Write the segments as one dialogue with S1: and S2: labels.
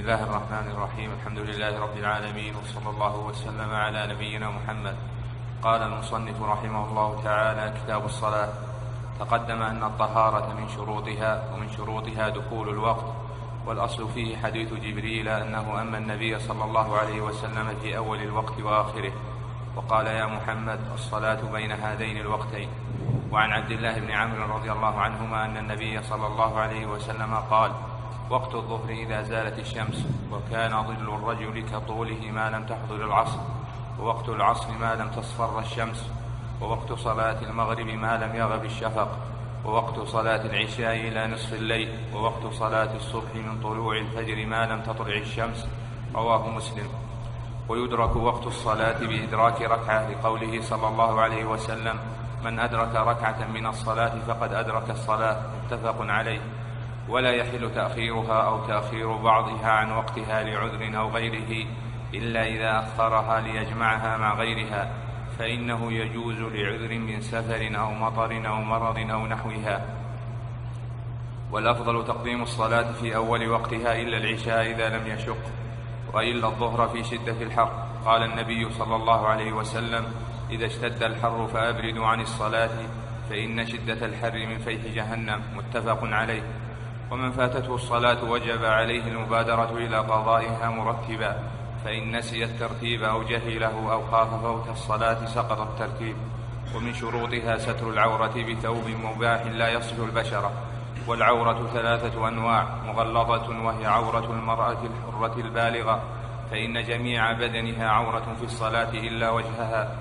S1: الله الرحمن الرحيم. الحمد لله رب العالمين، وصلى الله وسلم على نبينا محمد. قال المصنف رحمه الله تعالى: كتاب الصلاة. تقدم أن الطهارة من شروطها، ومن شروطها دخول الوقت، والأصل فيه حديث جبريل أنه أما النبي صلى الله عليه وسلم في أول الوقت وآخره وقال: يا محمد الصلاة بين هذين الوقتين. وعن عبد الله بن عمرو رضي الله عنهما أن النبي صلى الله عليه وسلم قال: وقت الظهر إذا زالت الشمس، وكان ظل الرجل كطوله ما لم تحضر العصر، ووقت العصر ما لم تصفر الشمس، ووقت صلاة المغرب ما لم يغب الشفق، ووقت صلاة العشاء إلى نصف الليل، ووقت صلاة الصبح من طلوع الفجر ما لم تطلع الشمس. رواه مسلم. ويدرك وقت الصلاة بإدراك ركعة، لقوله صلى الله عليه وسلم: من أدرك ركعة من الصلاة فقد أدرك الصلاة. متفق عليه. ولا يحل تأخيرها أو تأخير بعضها عن وقتها لعذر أو غيره، إلا إذا أخرها ليجمعها مع غيرها، فإنه يجوز لعذر من سفر أو مطر أو مرض أو نحوها. والأفضل تقديم الصلاة في أول وقتها إلا العشاء إذا لم يشق، وإلا الظهر في شدة الحر. قال النبي صلى الله عليه وسلم: إذا اشتد الحر فأبردوا عن الصلاة، فإن شدة الحر من فيح جهنم. متفق عليه. ومن فاتته الصلاة وجب عليه المبادرة إلى قضائها مرتبا، فإن نسي الترتيب أو جهله أو خاف فوت الصلاة سقط الترتيب. ومن شروطها ستر العورة بثوب مباح لا يصف البشرة. والعورة 3 أنواع: مغلظة وهي عورة المرأة الحرة البالغة، فإن جميع بدنها عورة في الصلاة إلا وجهها.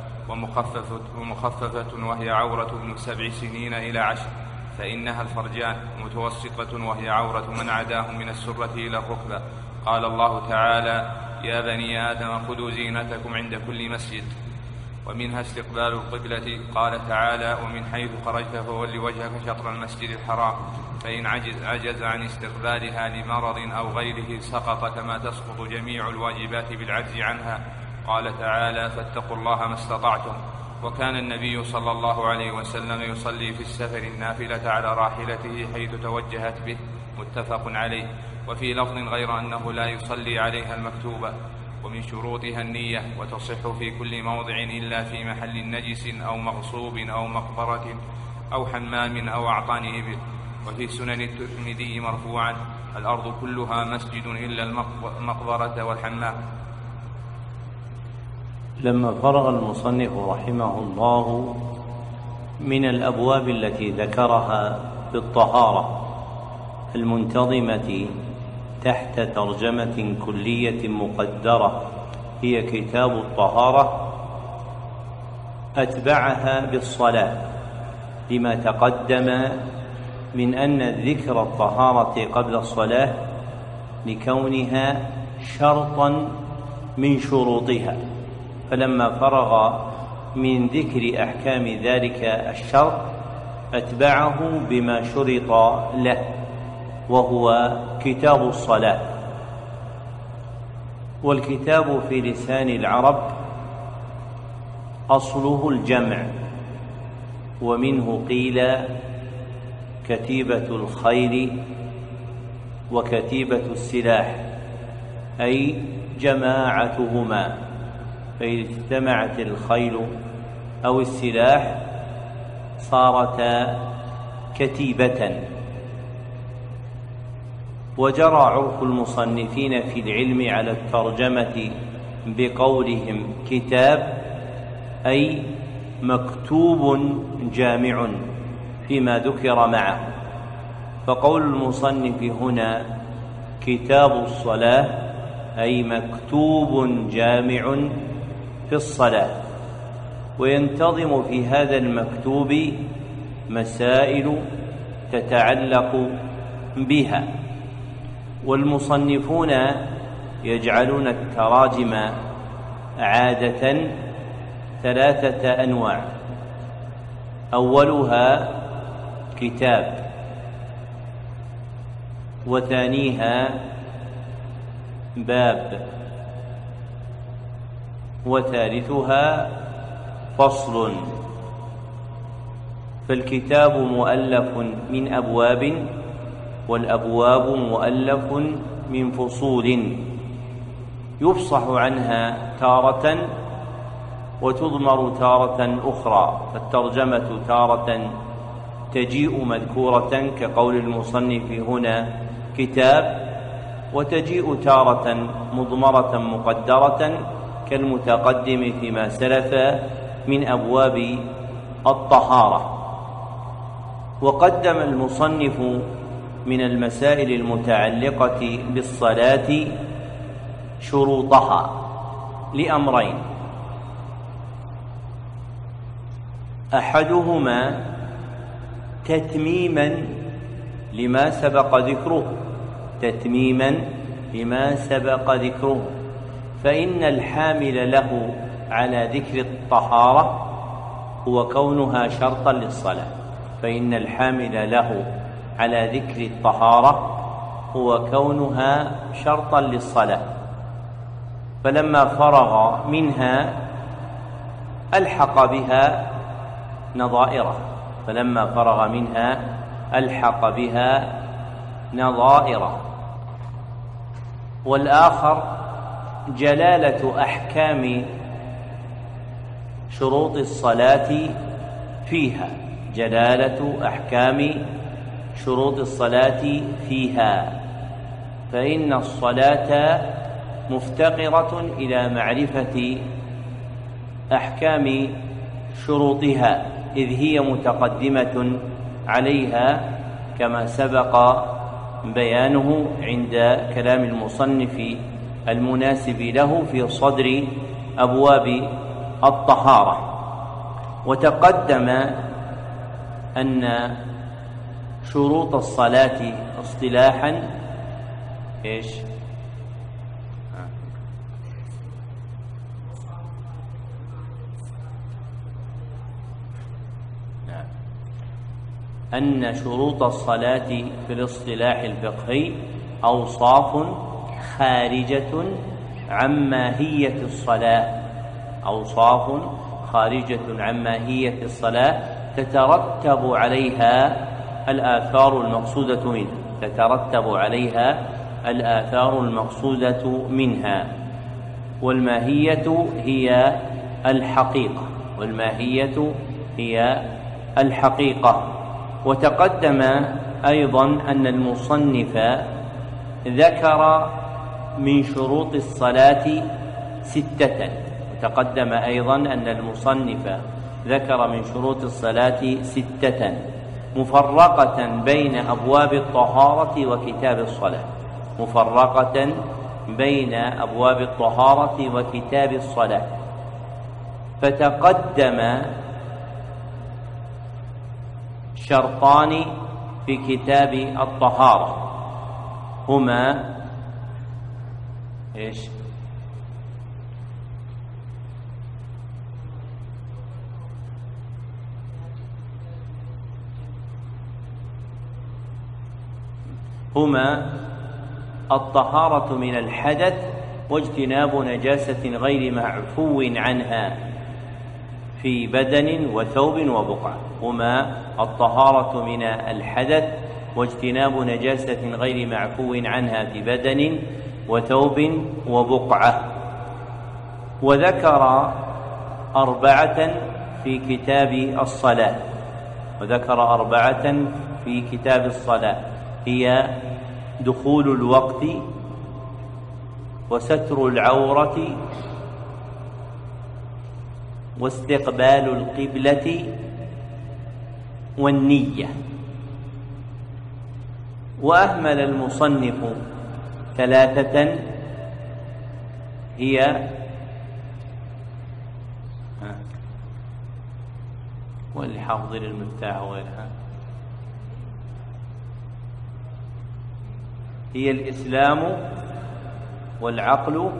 S1: ومخففة وهي عورة ابن 7 سنين إلى 10، فإنها الفرجان. متوسطة وهي عورة من عداه من السرة إلى الركبة. قال الله تعالى: يا بني آدم خذوا زينتكم عند كل مسجد. ومنها استقبال القبلة. قال تعالى: ومن حيث خرجت فول وجهك شطر المسجد الحرام. فإن عجز عن استقبالها لمرض أو غيره سقط، كما تسقط جميع الواجبات بالعجز عنها. قال تعالى: فاتقوا الله ما استطعتم. وكان النبي صلى الله عليه وسلم يصلي في السفر النافلة على راحلته حيث توجهت به. متفق عليه. وفي لفظ غير أنه لا يصلي عليها المكتوبة. ومن شروطها النية، وتصح في كل موضع إلا في محل نجس أو مغصوب أو مقبرة أو حمام أو أعطان إبل. وفي سنن الترمذي مرفوعا: الأرض كلها مسجد إلا المقبرة والحمام.
S2: لما فرغ المصنف رحمه الله من الأبواب التي ذكرها في الطهارة المنتظمة تحت ترجمة كلية مقدرة هي كتاب الطهارة، أتبعها بالصلاة، لما تقدم من أن ذكر الطهارة قبل الصلاة لكونها شرطا من شروطها. فلما فرغ من ذكر أحكام ذلك الشرط أتبعه بما شرط له، وهو كتاب الصلاة. والكتاب في لسان العرب أصله الجمع، ومنه قيل كتيبة الخيل وكتيبة السلاح، أي جماعتهما. فإذا اجتمعت الخيل أو السلاح صارتا كتيبة. وجرى عرف المصنفين في العلم على الترجمة بقولهم كتاب، أي مكتوب جامع فيما ذكر معه. فقول المصنف هنا كتاب الصلاة أي مكتوب جامع في الصلاة، وينتظم في هذا المكتوب مسائل تتعلق بها. والمصنفون يجعلون التراجم عادة 3 أنواع: أولها كتاب، وثانيها باب، وثالثها فصل. فالكتاب مؤلف من أبواب، والأبواب مؤلف من فصول يفصح عنها تارة وتضمر تارة أخرى، فالترجمة تارة تجيء مذكورة كقول المصنف هنا كتاب، وتجيء تارة مضمرة مقدرة كالمتقدم فيما سلف من أبواب الطهارة. وقدم المصنف من المسائل المتعلقة بالصلاة شروطها لأمرين: أحدهما تتميما لما سبق ذكره، فإن الحامل له على ذكر الطهارة هو كونها شرطا للصلاة، فلما فرغ منها ألحق بها نظائره. والآخر جلالة أحكام شروط الصلاة فيها، فإن الصلاة مفتقرة إلى معرفة أحكام شروطها، إذ هي متقدمة عليها كما سبق بيانه عند كلام المصنف المناسب له في صدر أبواب الطهارة. وتقدم أن شروط الصلاة اصطلاحا أن شروط الصلاة في الاصطلاح الفقهي أوصاف خارجة عن ماهية الصلاة تترتب عليها الآثار المقصودة منها، والماهية هي الحقيقة. وتقدم أيضا أن المصنف ذكر من شروط الصلاة ستة مفرقة بين أبواب الطهارة وكتاب الصلاة. فتقدم شرطان في كتاب الطهارة هما الطهارة من الحدث واجتناب نجاسة غير معفو عنها في بدن وثوب وبقعة. الطهارة من الحدث واجتناب نجاسة غير معفو عنها في بدن وثوب وبقعة. وذكر 4 في كتاب الصلاة، هي دخول الوقت، وستر العورة، واستقبال القبلة، والنية. وأهمل المصنف 3 هي والحافظ للمفتاح وغيرها، هي الإسلام والعقل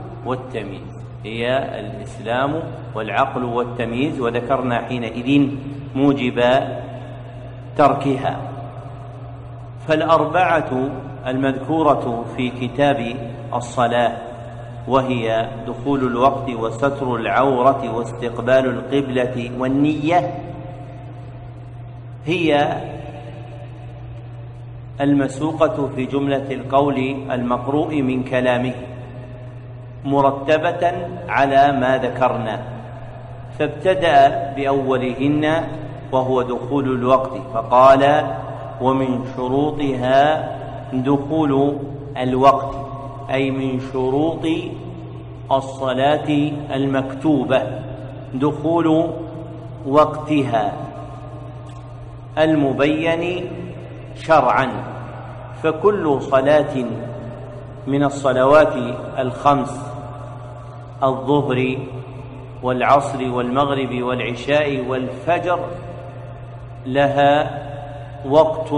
S2: والتمييز. وذكرنا حينئذ موجب تركها. فال4 المذكورة في كتاب الصلاة، وهي دخول الوقت وستر العورة واستقبال القبلة والنية، هي المسوقة في جملة القول المقروء من كلامه مرتبة على ما ذكرنا، فابتدأ بأولهن وهو دخول الوقت، فقال: ومن شروطها دخول الوقت، أي من شروط الصلاة المكتوبة دخول وقتها المبين شرعا. فكل صلاة من الصلوات الخمس، الظهر والعصر والمغرب والعشاء والفجر، لها وقت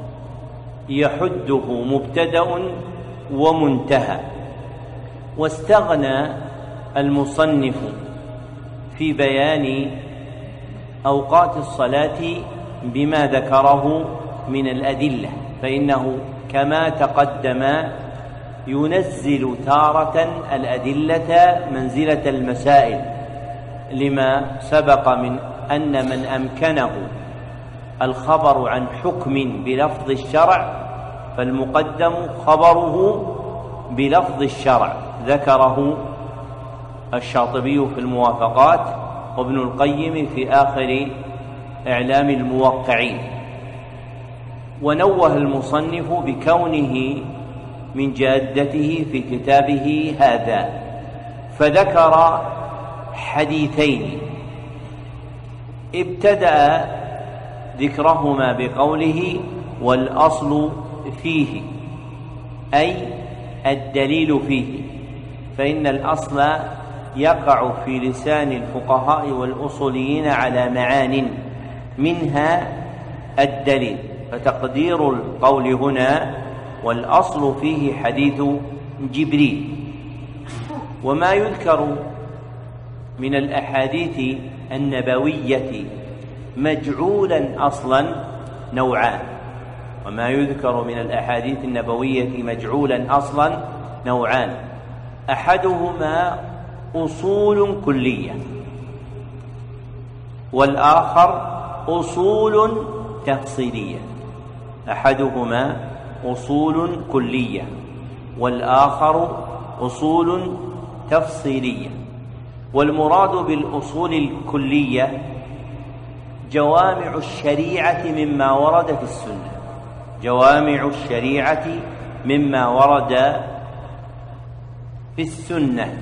S2: يحده مبتدأ ومنتهى. واستغنى المصنف في بيان أوقات الصلاة بما ذكره من الأدلة، فإنه كما تقدم ينزل تارة الأدلة منزلة المسائل، لما سبق من أن من أمكنه الخبر عن حكم بلفظ الشرع فالمقدم خبره بلفظ الشرع، ذكره الشاطبي في الموافقات وابن القيم في آخر إعلام الموقعين. ونوه المصنف بكونه من جادته في كتابه هذا، فذكر حديثين ابتدأ ذكرهما بقوله: والأصل فيه، أي الدليل فيه، فإن الأصل يقع في لسان الفقهاء والأصوليين على معان، منها الدليل، فتقدير القول هنا: والأصل فيه حديث جبريل. وما يذكر من الأحاديث النبوية مجعولا أصلا نوعان، وما يذكر من الأحاديث النبوية مجعولا أصلا نوعان: أحدهما أصول كلية، والآخر أصول تفصيلية. أحدهما أصول كلية والآخر أصول تفصيلية. والمراد بالأصول الكلية جوامع الشريعة مما ورد في السنة، جوامع الشريعة مما ورد في السنة.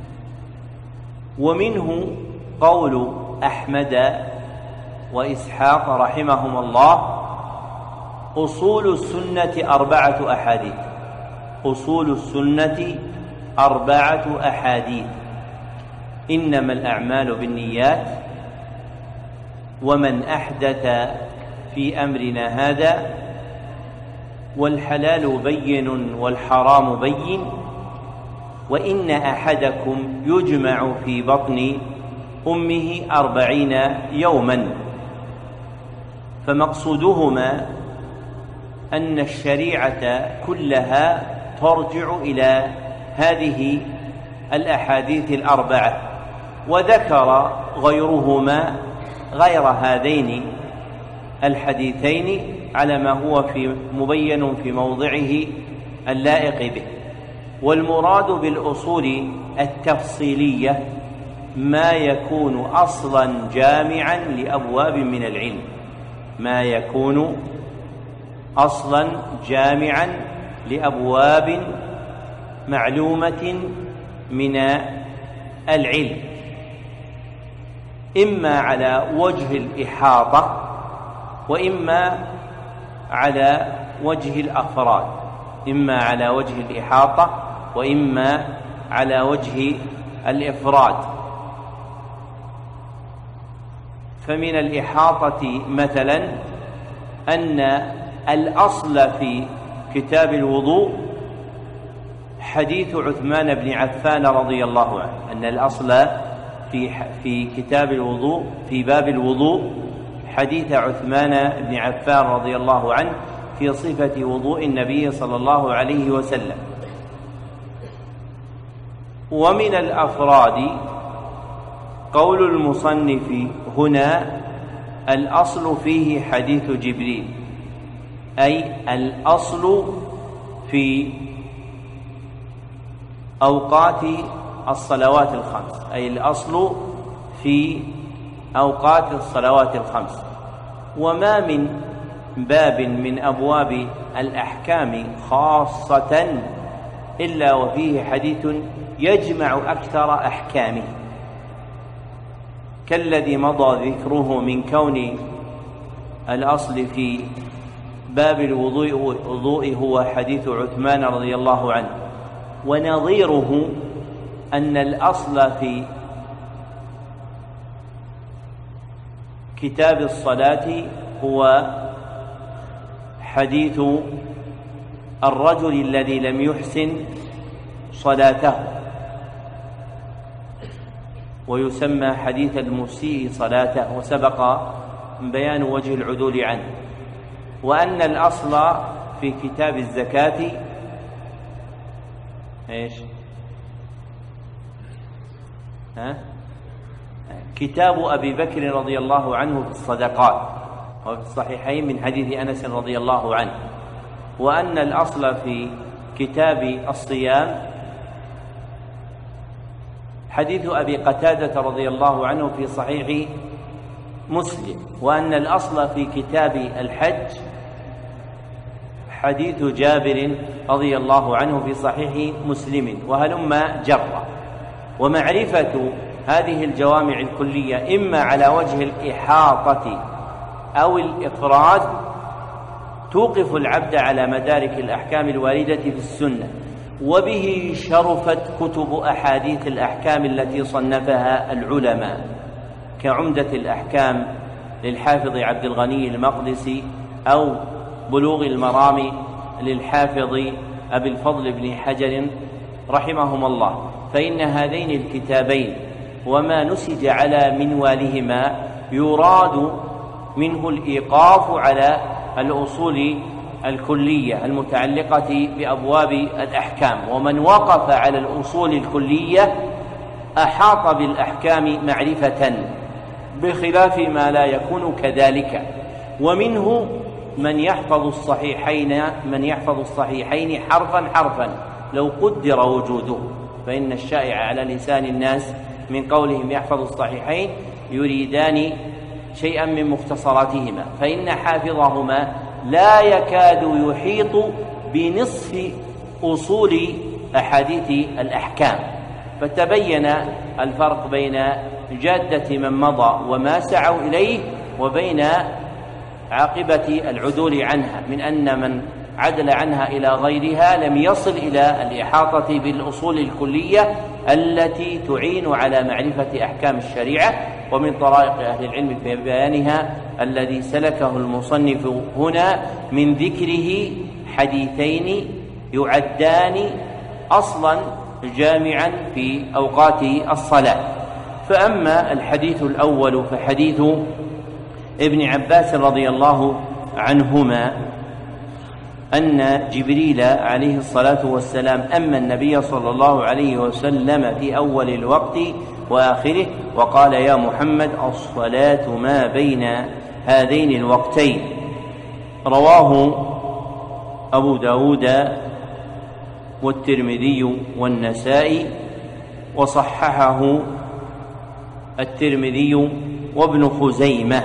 S2: ومنه قول أحمد وإسحاق رحمهما الله: أصول السنة 4 أحاديث، أصول السنة 4 أحاديث: إنما الأعمال بالنيات، ومن أحدث في أمرنا هذا، والحلال بين والحرام بين، وإن أحدكم يجمع في بطن أمه 40 يوما. فمقصودهما أن الشريعة كلها ترجع إلى هذه الأحاديث 4، وذكر غيرهما غير هذين الحديثين على ما هو مبين في موضعه اللائق به. والمراد بالأصول التفصيلية ما يكون أصلا جامعا لأبواب من العلم، ما يكون أصلا جامعا لأبواب معلومة من العلم، إما على وجه الإحاطة وإما على وجه الأفراد، إما على وجه الإحاطة وإما على وجه الإفراد. فمن الإحاطة مثلا أن الأصل في كتاب الوضوء حديث عثمان بن عفان رضي الله عنه، أن الأصل في كتاب الوضوء في باب الوضوء حديث عثمان بن عفان رضي الله عنه في صفة وضوء النبي صلى الله عليه وسلم. ومن الأفراد قول المصنف هنا: الأصل فيه حديث جبريل، أي الأصل في أوقات الصلوات الخمس، أي الأصل في أوقات الصلوات الخمس. وما من باب من أبواب الأحكام خاصة إلا وفيه حديث يجمع أكثر أحكامه، كالذي مضى ذكره من كون الأصل في باب الوضوء هو حديث عثمان رضي الله عنه، ونظيره أن الأصل في كتاب الصلاة هو حديث الرجل الذي لم يحسن صلاته، ويسمى حديث المسيء صلاته، وسبق بيان وجه العدول عنه. وأن الأصل في كتاب الزكاة ايش؟ كتاب أبي بكر رضي الله عنه في الصدقات، وفي الصحيحين من حديث أنس رضي الله عنه. وأن الأصل في كتاب الصيام حديث أبي قتادة رضي الله عنه في صحيح مسلم. وأن الأصل في كتاب الحج حديث جابر رضي الله عنه في صحيح مسلم، وهلم جرة. ومعرفة هذه الجوامع الكلية إما على وجه الإحاطة أو الإفراد توقف العبد على مدارك الأحكام الواردة في السنة، وبه شرفت كتب أحاديث الأحكام التي صنفها العلماء، كعمدة الأحكام للحافظ عبد الغني المقدسي، أو بلوغ المرام للحافظ أبي الفضل بن حجر رحمهم الله. فإن هذين الكتابين وما نسج على منوالهما يراد منه الإيقاف على الأصول الكلية المتعلقة بأبواب الأحكام، ومن وقف على الأصول الكلية أحاط بالأحكام معرفة، بخلاف ما لا يكون كذلك. ومنه من يحفظ الصحيحين حرفا حرفا لو قدر وجوده، فإن الشائع على لسان الناس من قولهم يحفظ الصحيحين يريدان شيئا من مختصراتهما، فإن حافظهما لا يكاد يحيط بنصف أصول أحاديث الأحكام. فتبين الفرق بين جادة من مضى وما سعوا إليه وبين عاقبة العدول عنها، من أن من عدل عنها إلى غيرها لم يصل إلى الإحاطة بالأصول الكلية التي تعين على معرفة أحكام الشريعة. ومن طرائق أهل العلم في بيانها الذي سلكه المصنف هنا من ذكره حديثين يعدان أصلا جامعا في أوقات الصلاة. فأما الحديث الأول فحديث ابن عباس رضي الله عنهما أن جبريل عليه الصلاة والسلام أما النبي صلى الله عليه وسلم في أول الوقت وآخره وقال: يا محمد الصلاة ما بين هذين الوقتين. رواه أبو داود والترمذي والنسائي، وصححه الترمذي وابن خزيمة.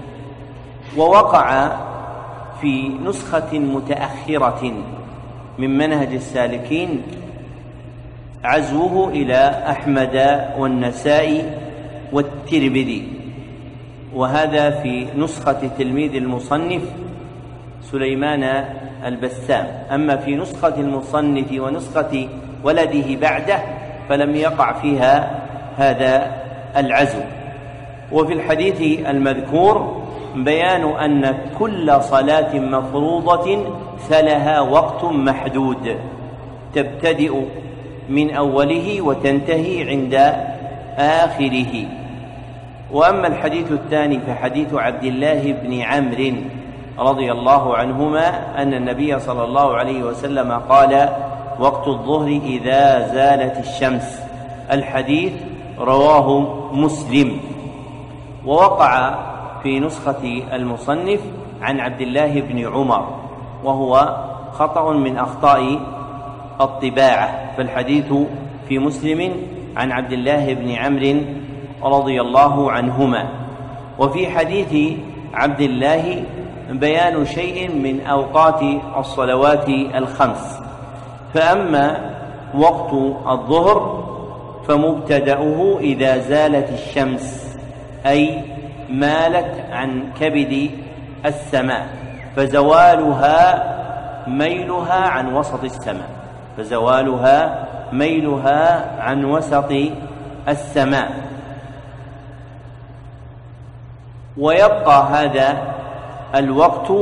S2: ووقع في نسخة متأخرة من منهج السالكين عزوه إلى أحمد والنسائي والترمذي، وهذا في نسخة تلميذ المصنف سليمان البسام. أما في نسخة المصنف ونسخة ولده بعده فلم يقع فيها هذا العزو. وفي الحديث المذكور بيان أن كل صلاة مفروضة فلها وقت محدود تبتدئ من أوله وتنتهي عند آخره. وأما الحديث الثاني فحديث عبد الله بن عمرو رضي الله عنهما أن النبي صلى الله عليه وسلم قال: وقت الظهر إذا زالت الشمس. الحديث رواه مسلم. ووقع في نسخة المصنف عن عبد الله بن عمر وهو خطأ من أخطاء الطباعة، فالحديث في مسلم عن عبد الله بن عمرو رضي الله عنهما. وفي حديث عبد الله بيان شيء من أوقات الصلوات الخمس. فأما وقت الظهر فمبتدأه إذا زالت الشمس، أي مالت عن كبد السماء، فزوالها ميلها عن وسط السماء، فزوالها ميلها عن وسط السماء. ويبقى هذا الوقت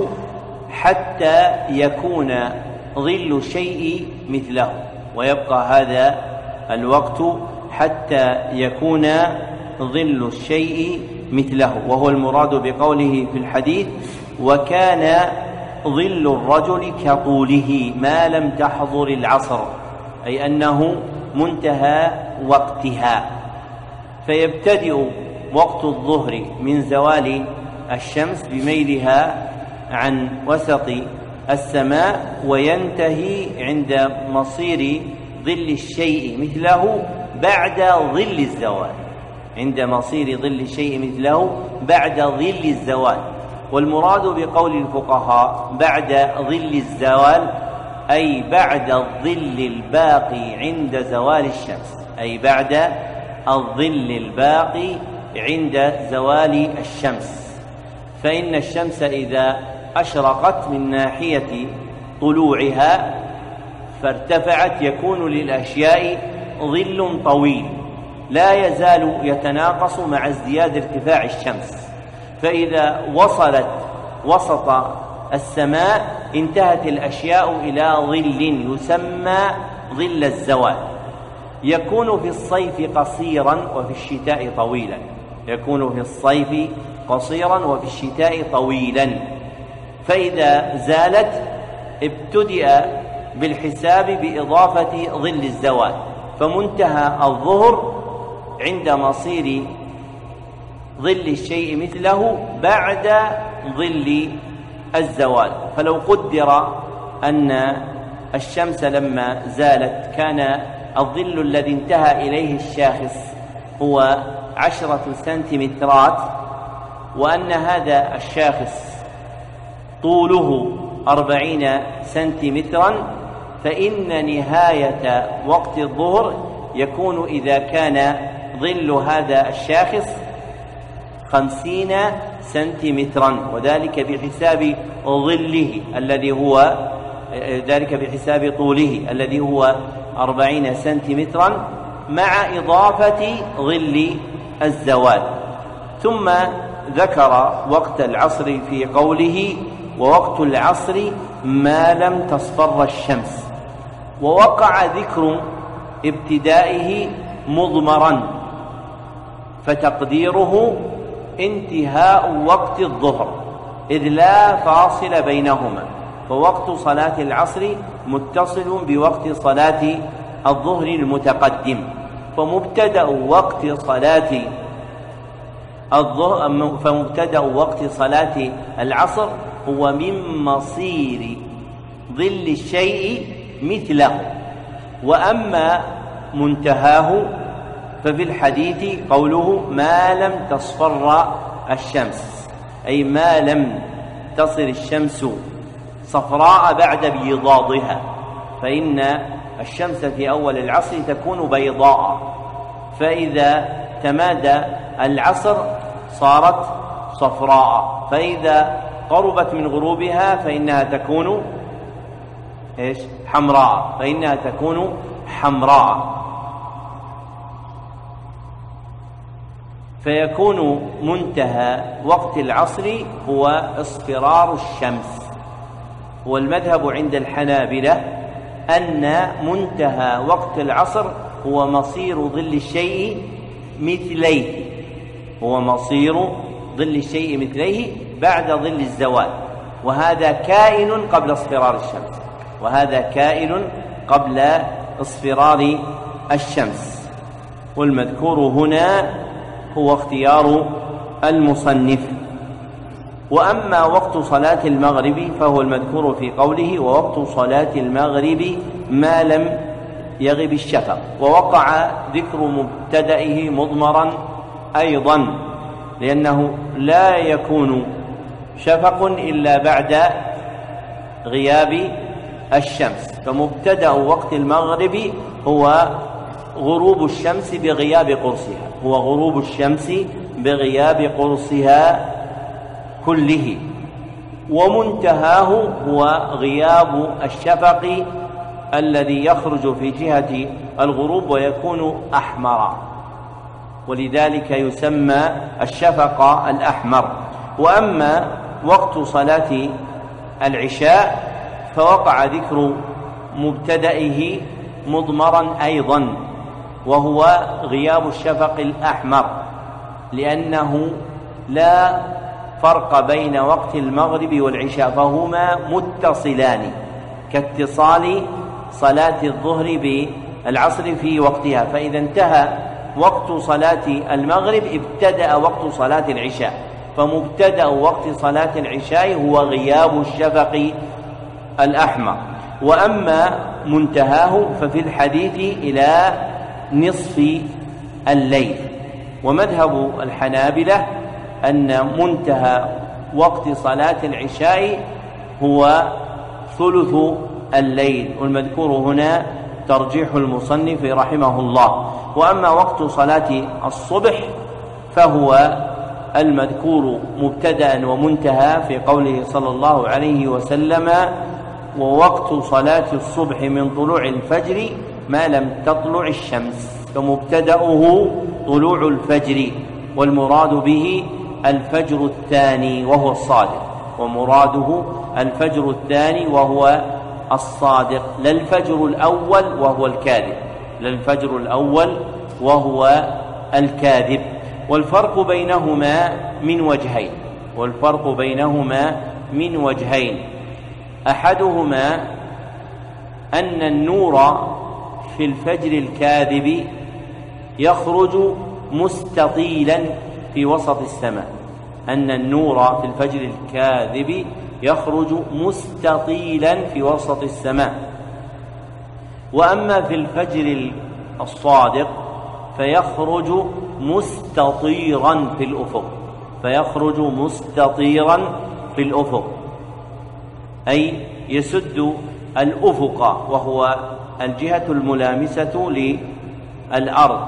S2: حتى يكون ظل الشيء مثله، ويبقى هذا الوقت حتى يكون ظل الشيء مثله، وهو المراد بقوله في الحديث: وكان ظل الرجل كطوله ما لم تحضر العصر، أي أنه منتهى وقتها. فيبتدئ وقت الظهر من زوال الشمس بميلها عن وسط السماء، وينتهي عند مصير ظل الشيء مثله بعد ظل الزوال، عند مصير ظل الشيء مثله بعد ظل الزوال. والمراد بقول الفقهاء بعد ظل الزوال أي بعد الظل الباقي عند زوال الشمس، أي بعد الظل الباقي عند زوال الشمس. فإن الشمس إذا أشرقت من ناحية طلوعها فارتفعت يكون للأشياء ظل طويل لا يزال يتناقص مع ازدياد ارتفاع الشمس، فإذا وصلت وسط السماء انتهت الأشياء إلى ظل يسمى ظل الزوال، يكون في الصيف قصيرا وفي الشتاء طويلا، يكون في الصيف قصيرا وفي الشتاء طويلا. فإذا زالت ابتدأ بالحساب بإضافة ظل الزوال، فمنتهى الظهر عند مصير ظل الشيء مثله بعد ظل الزوال. فلو قدر أن الشمس لما زالت كان الظل الذي انتهى إليه الشاخص هو 10 سنتيمترات، وأن هذا الشاخص طوله 40 سنتيمترا، فإن نهاية وقت الظهر يكون إذا كان ظل هذا الشاخص 50 سنتيمترا، وذلك بحساب ظله الذي هو ذلك بحساب طوله الذي هو 40 سنتيمترا مع إضافة ظل الزوال. ثم ذكر وقت العصر في قوله: ووقت العصر ما لم تصفر الشمس. ووقع ذكر ابتدائه مضمرا، فتقديره انتهاء وقت الظهر إذ لا فاصل بينهما، فوقت صلاة العصر متصل بوقت صلاة الظهر المتقدم، فمبتدأ وقت صلاة العصر هو من مصير ظل الشيء مثله. وأما منتهاه ففي الحديث قوله: ما لم تصفر الشمس، أي ما لم تصر الشمس صفراء بعد بيضاضها، فإن الشمس في أول العصر تكون بيضاء، فإذا تمادى العصر صارت صفراء، فإذا قربت من غروبها فإنها تكون حمراء، فإنها تكون حمراء. فيكون منتهى وقت العصر هو اصفرار الشمس. والمذهب عند الحنابلة أن منتهى وقت العصر هو مصير ظل الشيء مثليه، هو مصير ظل الشيء مثليه بعد ظل الزوال، وهذا كائن قبل اصفرار الشمس، وهذا كائن قبل اصفرار الشمس. والمذكور هنا هو اختيار المصنف. وأما وقت صلاة المغرب فهو المذكور في قوله: ووقت صلاة المغرب ما لم يغب الشفق. ووقع ذكر مبتدئه مضمرا أيضا، لأنه لا يكون شفق إلا بعد غياب الشمس، فمبتدأ وقت المغرب هو غروب الشمس بغياب قرصها، هو غروب الشمس بغياب قرصها كله، ومنتهاه هو غياب الشفق الذي يخرج في جهة الغروب ويكون أحمر، ولذلك يسمى الشفق الأحمر. وأما وقت صلاة العشاء فوقع ذكر مبتدئه مضمرا أيضا، وهو غياب الشفق الأحمر، لأنه لا فرق بين وقت المغرب والعشاء، فهما متصلان كاتصال صلاة الظهر بالعصر في وقتها، فإذا انتهى وقت صلاة المغرب ابتدأ وقت صلاة العشاء، فمبتدأ وقت صلاة العشاء هو غياب الشفق الأحمر. وأما منتهاه ففي الحديث إلى نصف الليل. ومذهب الحنابلة أن منتهى وقت صلاة العشاء هو ثلث الليل، والمذكور هنا ترجيح المصنف رحمه الله. وأما وقت صلاة الصبح فهو المذكور مبتدأ ومنتهى في قوله صلى الله عليه وسلم: ووقت صلاة الصبح من طلوع الفجر ما لم تطلع الشمس، فمبتدأه طلوع الفجر، والمراد به الفجر الثاني وهو الصادق، ومراده الفجر الثاني وهو الصادق، لا الفجر الأول وهو الكاذب، لا الفجر الأول وهو الكاذب. والفرق بينهما من وجهين، والفرق بينهما من وجهين: أحدهما أن النور في الفجر الكاذب يخرج مستطيلا في وسط السماء، أن النور في الفجر الكاذب يخرج مستطيلا في وسط السماء. وأما في الفجر الصادق فيخرج مستطيرا في الأفق، فيخرج مستطيرا في الأفق، أي يسد الأفق وهو الجهة الملامسة للأرض.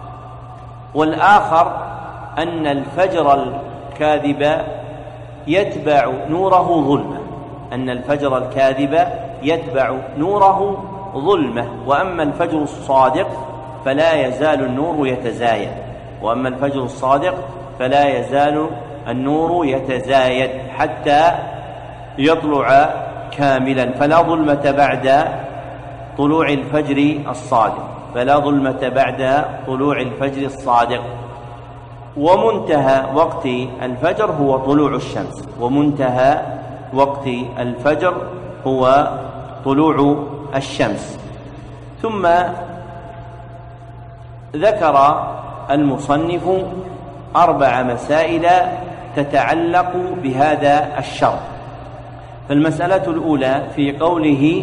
S2: والآخر أن الفجر الكاذب يتبع نوره ظلمة، أن الفجر الكاذب يتبع نوره ظلمة. وأما الفجر الصادق فلا يزال النور يتزايد، وأما الفجر الصادق فلا يزال النور يتزايد حتى يطلع كاملا، فلا ظلمة بعد طلوع الفجر الصادق، فلا ظلمة بعد طلوع الفجر الصادق. ومنتهى وقت الفجر هو طلوع الشمس، ومنتهى وقت الفجر هو طلوع الشمس. ثم ذكر المصنف 4 مسائل تتعلق بهذا الشرط. فالمسألة الأولى في قوله: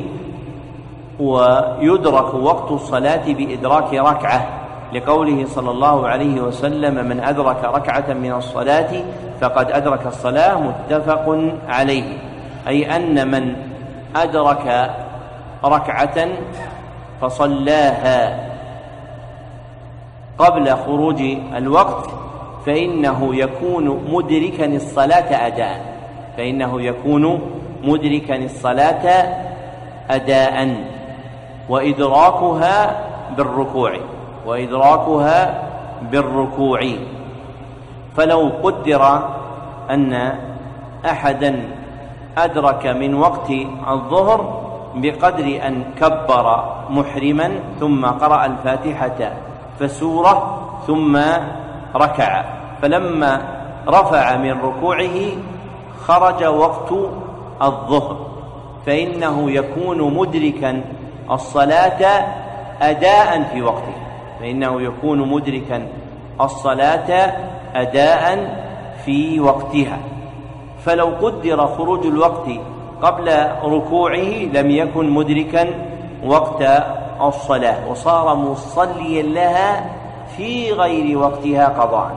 S2: ويدرك وقت الصلاة بإدراك ركعة، لقوله صلى الله عليه وسلم: من أدرك ركعة من الصلاة فقد أدرك الصلاة، متفق عليه، أي أن من أدرك ركعة فصلاها قبل خروج الوقت فإنه يكون مدركا الصلاة أداء، فإنه يكون مدركا الصلاة أداء، وإدراكها بالركوع، وإدراكها بالركوع. فلو قدر أن أحدا أدرك من وقت الظهر بقدر أن كبر محرما ثم قرأ الفاتحة فسورة ثم ركع، فلما رفع من ركوعه خرج وقت الظهر، فإنه يكون مدركا الصلاة أداء في وقتها، فإنه يكون مدركا الصلاة أداء في وقتها. فلو قدر خروج الوقت قبل ركوعه لم يكن مدركا وقت الصلاة، وصار مصليا لها في غير وقتها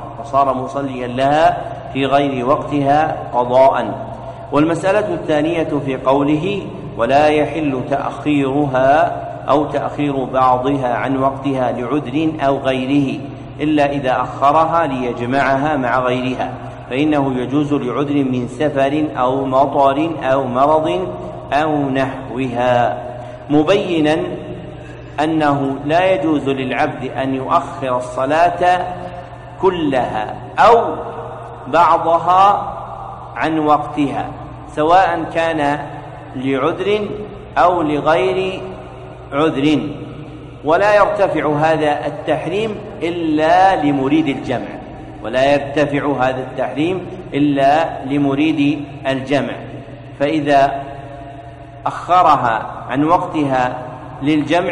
S2: قضاء. والمسألة الثانية في قوله: ولا يحل تأخيرها أو تأخير بعضها عن وقتها لعذر أو غيره إلا إذا أخرها ليجمعها مع غيرها، فإنه يجوز لعذر من سفر أو مطر أو مرض أو نحوها، مبينا أنه لا يجوز للعبد أن يؤخر الصلاة كلها أو بعضها عن وقتها، سواء كان لعذر أو لغير عذر، ولا يرتفع هذا التحريم إلا لمريد الجمع، فإذا أخرها عن وقتها للجمع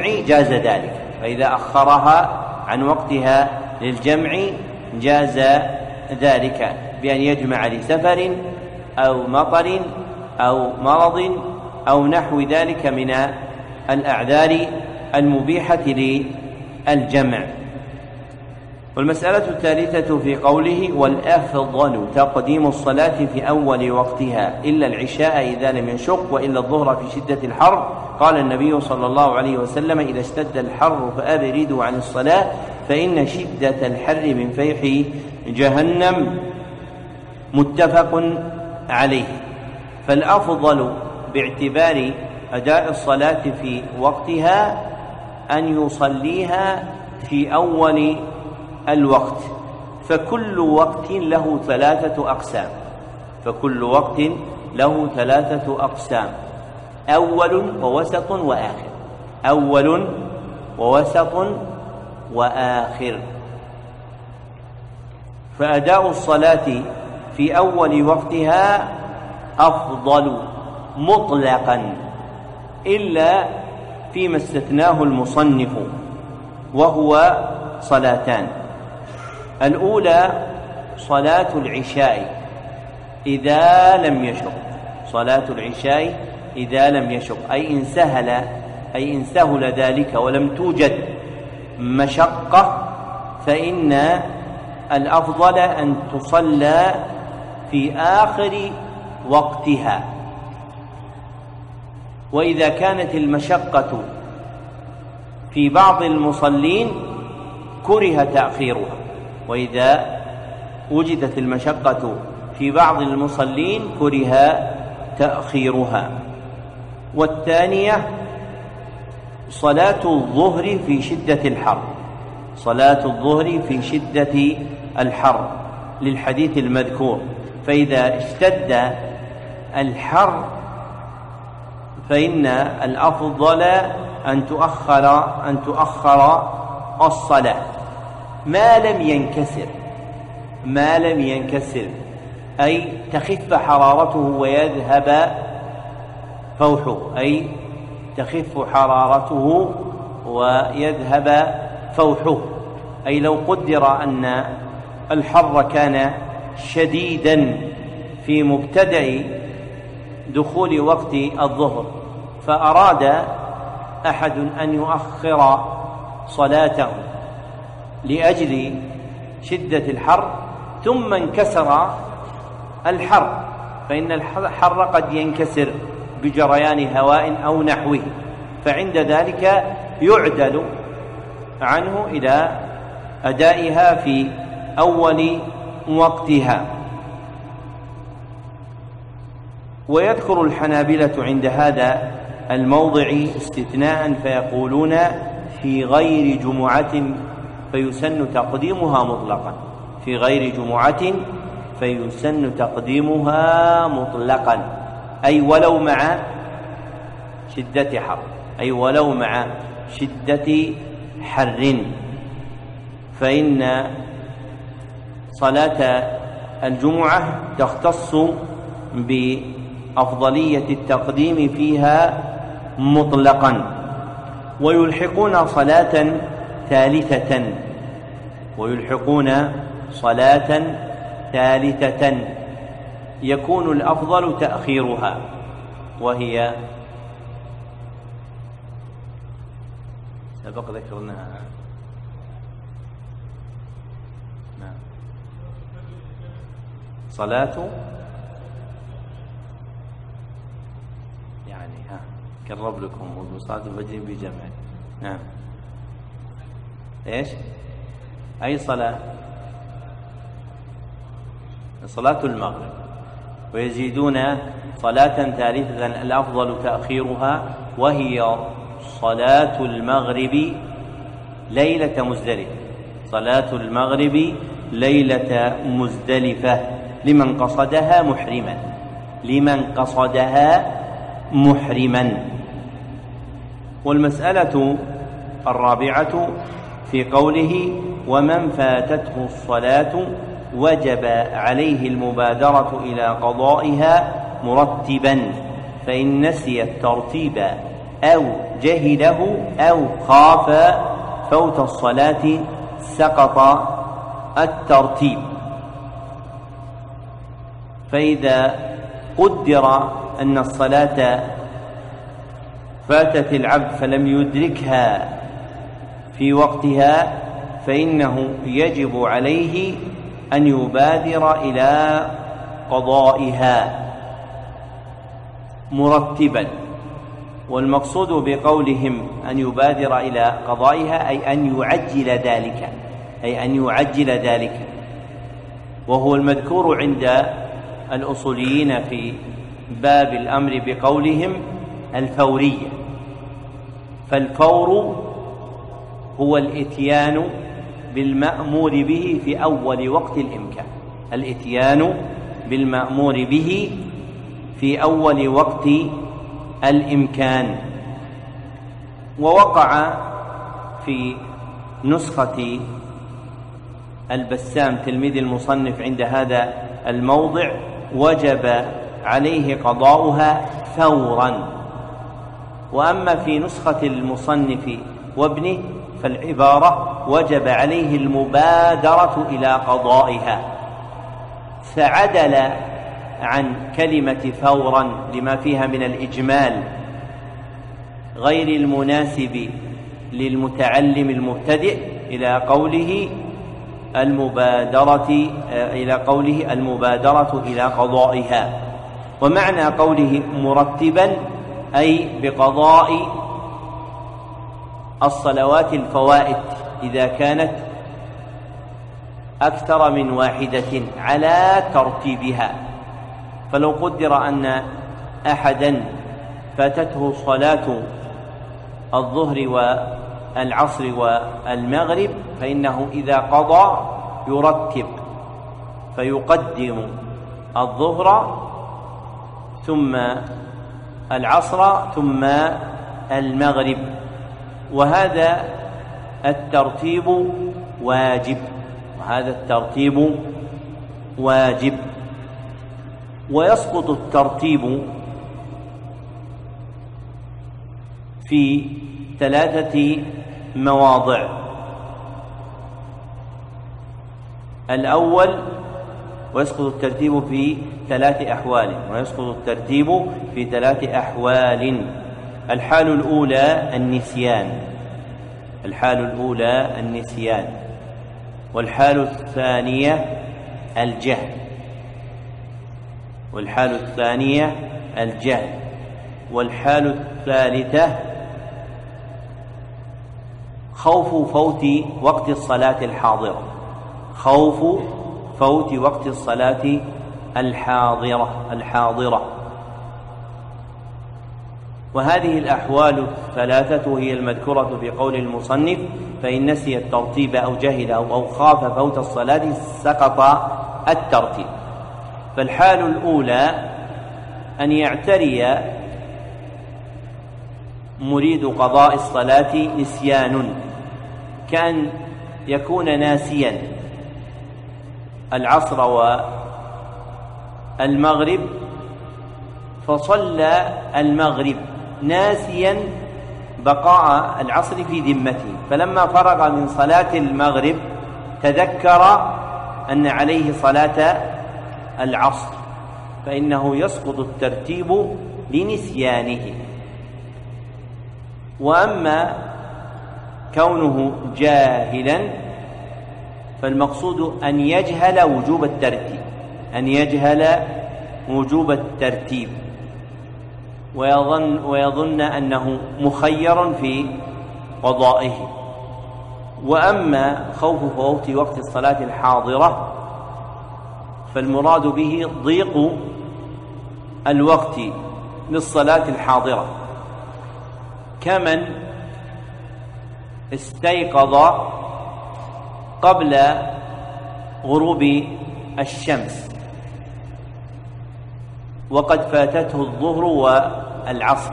S2: جاز ذلك بأن يجمع لسفر أو مطر أو مرض أو نحو ذلك من الأعذار المبيحة للجمع. والمسألة الثالثة في قوله: والأفضل تقديم الصلاة في أول وقتها إلا العشاء إذا لم يشق وإلا الظهر في شدة الحر. قال النبي صلى الله عليه وسلم: إذا اشتد الحر فأبردوا عن الصلاة فإن شدة الحر من فيح جهنم. متفق عليه. فالأفضل باعتبار أداء الصلاة في وقتها أن يصليها في أول الوقت، فكل وقت له ثلاثة أقسام: أول ووسط وآخر. فأداء الصلاة في أول وقتها أفضل مطلقا إلا فيما استثناه المصنف، وهو صلاتان: الأولى صلاة العشاء إذا لم يشق، أي إن سهل ذلك ولم توجد مشقة، فإن الأفضل أن تصلى في آخر وقتها. وإذا كانت المشقة في بعض المصلين كره تأخيرها، وإذا وجدت المشقة في بعض المصلين كره تأخيرها. والثانية صلاة الظهر في شدة الحر للحديث المذكور، فإذا اشتد الحر فإن الأفضل أن تؤخر الصلاة ما لم ينكسر، أي تخف حرارته ويذهب فوحه، أي لو قدر أن الحر كان شديدا في مبتدأ دخول وقت الظهر، فأراد أحد أن يؤخر صلاته لأجل شدة الحر ثم انكسر الحر، فإن الحر قد ينكسر بجريان هواء أو نحوه، فعند ذلك يعدل عنه إلى أدائها في أول وقتها. ويذكر الحنابلة عند هذا الموضع استثناء فيقولون: في غير جمعة فيسن تقديمها مطلقا، أي ولو مع شدة حر، فإن صلاة الجمعة تختص بأفضلية التقديم فيها مطلقا. ويلحقون صلاة ثالثة يكون الأفضل تأخيرها، وهي سبق ذكرناها. صلاة يعني قرب لكم صلاة الفجر بجمع. نعم. ايش؟ أي صلاة؟ صلاة المغرب. ويزيدون صلاة ثالثة الأفضل تأخيرها، وهي صلاة المغرب ليلة مزدلفة. صلاة المغرب ليلة مزدلفة لمن قصدها محرما، لمن قصدها محرما. والمسألة الرابعة في قوله: ومن فاتته الصلاة وجب عليه المبادرة إلى قضائها مرتبا، فإن نسي الترتيب أو جهله أو خاف فوت الصلاة سقط الترتيب. فإذا قدر أن الصلاة فاتت العبد فلم يدركها في وقتها، فإنه يجب عليه أن يبادر إلى قضائها مرتبا. والمقصود بقولهم أن يبادر إلى قضائها أي أن يعجل ذلك، أي أن يعجل ذلك، وهو المذكور عند الأصوليين في باب الأمر بقولهم الفورية. فالفور هو الإتيان بالمأمور به في أول وقت الإمكان، الإتيان بالمأمور به في أول وقت الإمكان. ووقع في نسخة البسام تلميذ المصنف عند هذا الموضع: وجب عليه قضاؤها فورا. وأما في نسخة المصنف وابنه فالعبارة: وجب عليه المبادرة إلى قضائها، فعدل عن كلمة فورا لما فيها من الإجمال غير المناسب للمتعلم المبتدئ إلى قوله المبادرة إلى قضائها. ومعنى قوله مرتبا أي بقضاء الصلوات الفوائت إذا كانت أكثر من واحدة على ترتيبها. فلو قدر أن أحدا فاتته صلاة الظهر والعصر والمغرب، فإنه إذا قضى يرتب فيقدم الظهر ثم العصر ثم المغرب، وهذا الترتيب واجب، وهذا الترتيب واجب. ويسقط الترتيب في 3 مواضع. الأول: ويسقط الترتيب في 3 أحوال، ويسقط الترتيب في 3 أحوال. الحال الأولى النسيان، الحال الأولى النسيان، والحال الثانية الجهل، والحال الثانية الجهل، والحال الثالثة خوف فوت وقت الصلاة الحاضرة، خوف فوت وقت الصلاة الحاضرة. وهذه الأحوال 3 هي المذكورة في قول المصنف: فإن نسي الترتيب أو جهل أو خاف فوت الصلاة سقط الترتيب. فالحال الأولى أن يعتري مريد قضاء الصلاة نسيان، كأن يكون ناسيا العصر والمغرب فصلى المغرب ناسيا بقاء العصر في ذمته، فلما فرغ من صلاة المغرب تذكر أن عليه صلاة العصر فإنه يسقط الترتيب لنسيانه. وأما كونه جاهلا فالمقصود أن يجهل وجوب الترتيب، أن يجهل وجوب الترتيب ويظن أنه مخير في قضائه. وأما خوف فوات وقت الصلاة الحاضرة فالمراد به ضيق الوقت للصلاة الحاضرة، كمن استيقظ قبل غروب الشمس وقد فاتته الظهر والعصر،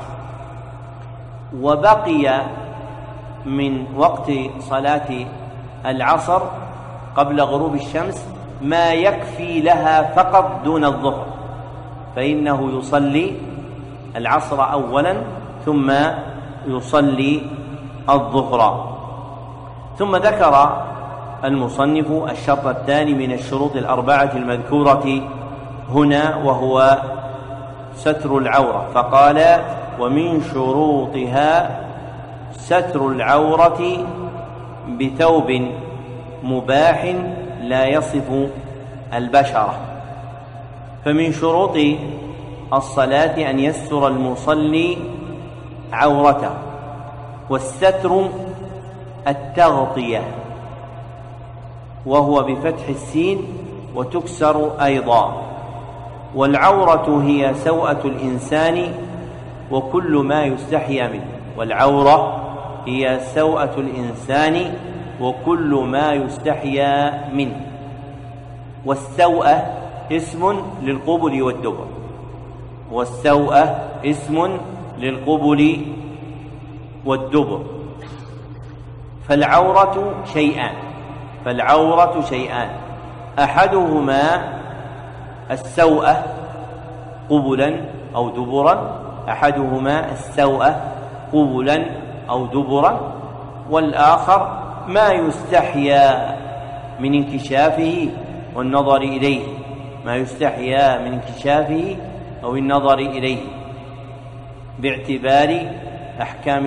S2: وبقي من وقت صلاة العصر قبل غروب الشمس ما يكفي لها فقط دون الظهر، فإنه يصلي العصر أولا ثم يصلي الظهر. ثم ذكر المصنف الشرط الثاني من الشروط الأربعة المذكورة هنا وهو ستر العورة، فقال: ومن شروطها ستر العورة بثوب مباح لا يصف البشرة. فمن شروط الصلاة أن يستر المصلي عورته، والستر التغطية وهو بفتح السين وتكسر أيضا. والعورة هي سوءة الإنسان وكل ما يستحيا منه، والعورة هي سوءة الإنسان وكل ما يستحيا منه. والسوءة اسم للقبل والدبر، والسوءة اسم للقبل والدبر. فالعورة شيئان، أحدهما السوءة قبلا أو دبرا، أحدهما السوءة قبلا أو دبرا، والآخر ما يستحيا من انكشافه والنظر إليه، ما يستحيا من انكشافه أو النظر إليه باعتبار أحكام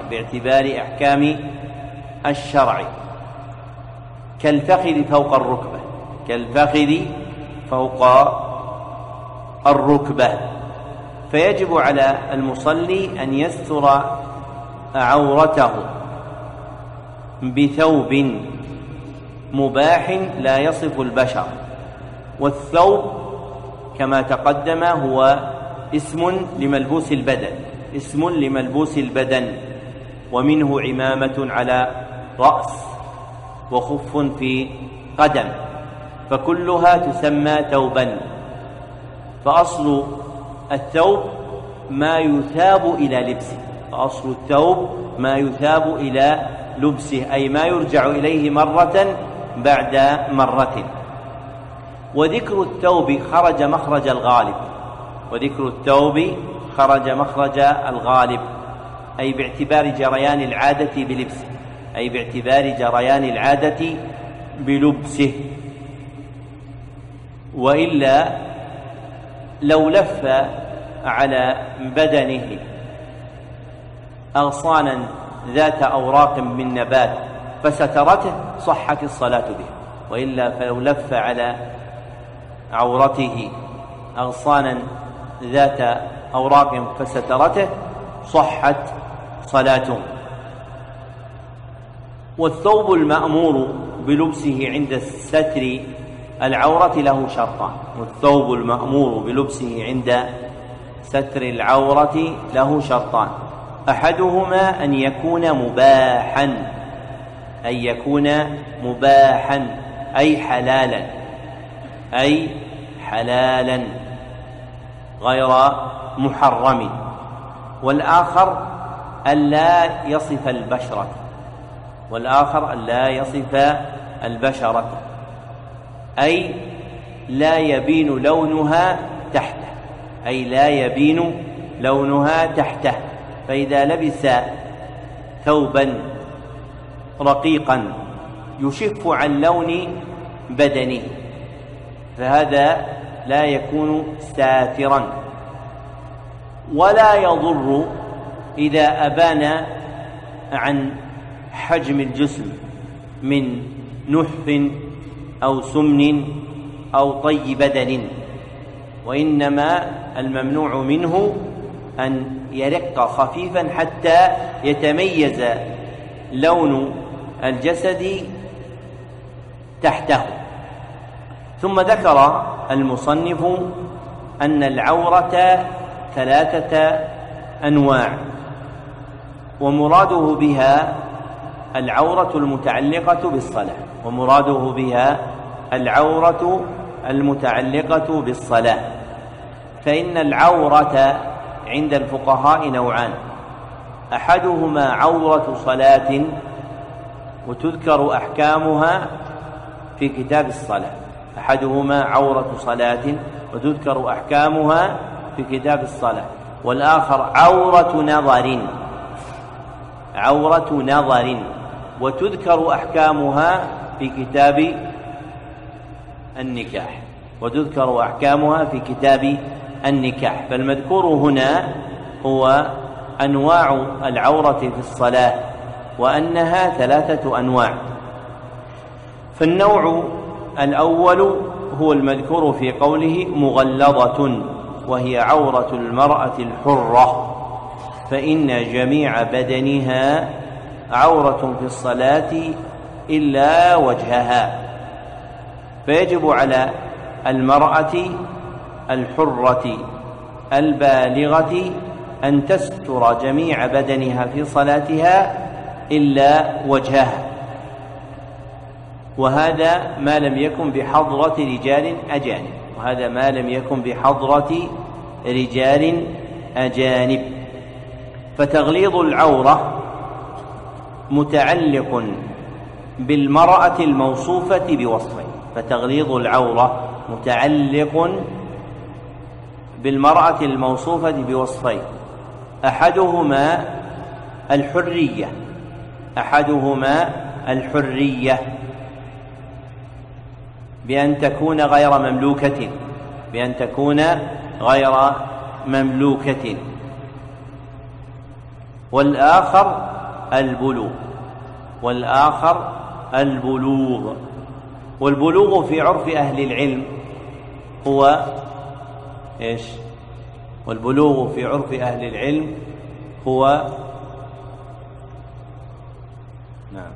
S2: الشرع، كالفخذ فوق الركبة. فيجب على المصلي أن يستر عورته بثوب مباح لا يصف البشر. والثوب كما تقدم هو اسم لملبوس البدن، ومنه عمامة على رأس وخف في قدم، فكلها تسمى ثوبا. فأصل الثوب ما يثاب إلى لبسه، أي ما يرجع إليه مرة بعد مرة. وذكر الثوب خرج مخرج الغالب، أي باعتبار جريان العادة بلبسه. وإلا لو لف على بدنه أغصانا ذات أوراق من نبات فسترته صحت الصلاة به، وإلا فلو لف على عورته أغصانا ذات أوراق فسترته صحت صلاته. والثوب المأمور بلبسه عند ستر العورة له شرطان، أحدهما أن يكون مباحا أي حلالا غير محرم، والآخر ألا يصف البشرة، أي لا يبين لونها تحته، فإذا لبس ثوبا رقيقا يشف عن لون بدنه فهذا لا يكون ساترا. ولا يضر إذا أبان عن حجم الجسم من نحف أو سمن أو طي بدن، وإنما الممنوع منه أن يرق خفيفا حتى يتميز لون الجسد تحته. ثم ذكر المصنف أن العورة 3 أنواع، ومراده بها العورة المتعلقة بالصلاة، ومراده بها العورة المتعلقة بالصلاة. فإن العورة عند الفقهاء نوعان: أحدهما عورة صلاة وتذكر أحكامها في كتاب الصلاة، أحدهما عورة صلاة وتذكر أحكامها في كتاب الصلاة، والآخر عورة نظر، عورة نظر وتذكر أحكامها في كتاب النكاح، وتذكر أحكامها في كتاب النكاح. فالمذكور هنا هو أنواع العورة في الصلاة، وأنها 3 أنواع. فالنوع الأول هو المذكور في قوله مغلظة، وهي عورة المرأة الحرة، فإن جميع بدنها عورة في الصلاة إلا وجهها. فيجب على المرأة الحرة البالغة أن تستر جميع بدنها في صلاتها إلا وجهها، وهذا ما لم يكن بحضرة رجال أجانب، وهذا ما لم يكن بحضرة رجال أجانب. فتغليظ العورة متعلق بالمرأة الموصوفة بوصفين، فتغليظ العورة متعلق بالمرأة الموصوفة بوصفين: أحدهما الحرية، أحدهما الحرية بأن تكون غير مملوكة، بأن تكون غير مملوكة، والآخر البلوغ، والآخر البلوغ. والبلوغ في عرف أهل العلم هو إيش؟ والبلوغ في عرف أهل العلم هو نعم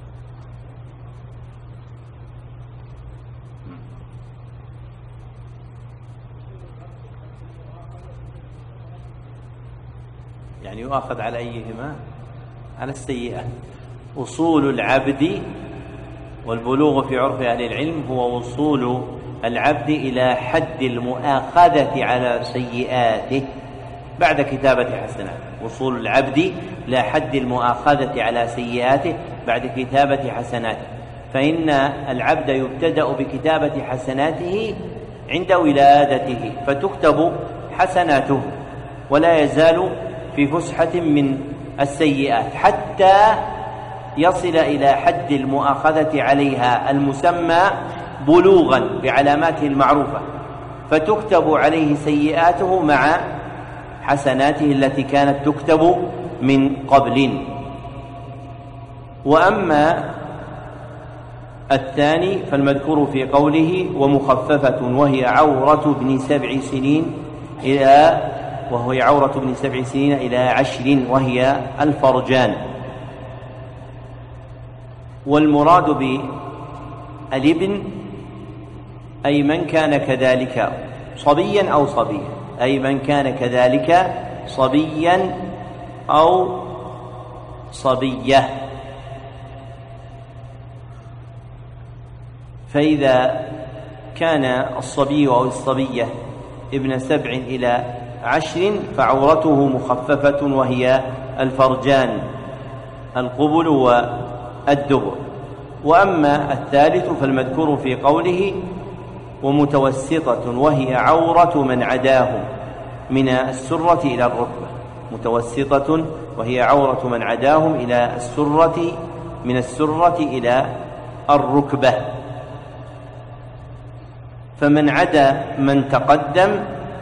S2: يعني يؤاخذ على أيهما؟ على السيئة. وصول العبد، والبلوغ في عرف أهل العلم هو وصول العبد إلى حد المؤاخذة على سيئاته بعد كتابة حسناته، وصول العبد إلى حد المؤاخذة على سيئاته بعد كتابة حسناته. فإن العبد يبتدأ بكتابة حسناته عند ولادته، فتكتب حسناته ولا يزال في فسحة من السيئات حتى يصل إلى حد المؤاخذة عليها المسمى بلوغا بعلاماته المعروفة، فتكتب عليه سيئاته مع حسناته التي كانت تكتب من قبل. وأما الثاني فالمذكور في قوله ومخففة، وهي عورة ابن 7 سنين إلى 10، وهي الفرجان. والمراد بالابن أي من كان كذلك صبيا أو صبية، أي من كان كذلك صبيا أو صبية. فإذا كان الصبي أو الصبية ابن 7 إلى 10 فعورته مخففة، وهي الفرجان القبل والدبر. وأما الثالث فالمذكور في قوله ومتوسطة، وهي عورة من عداهم من السرة إلى الركبة، متوسطة وهي عورة من عداهم إلى السرة، من السرة إلى الركبة. فمن عدا من تقدم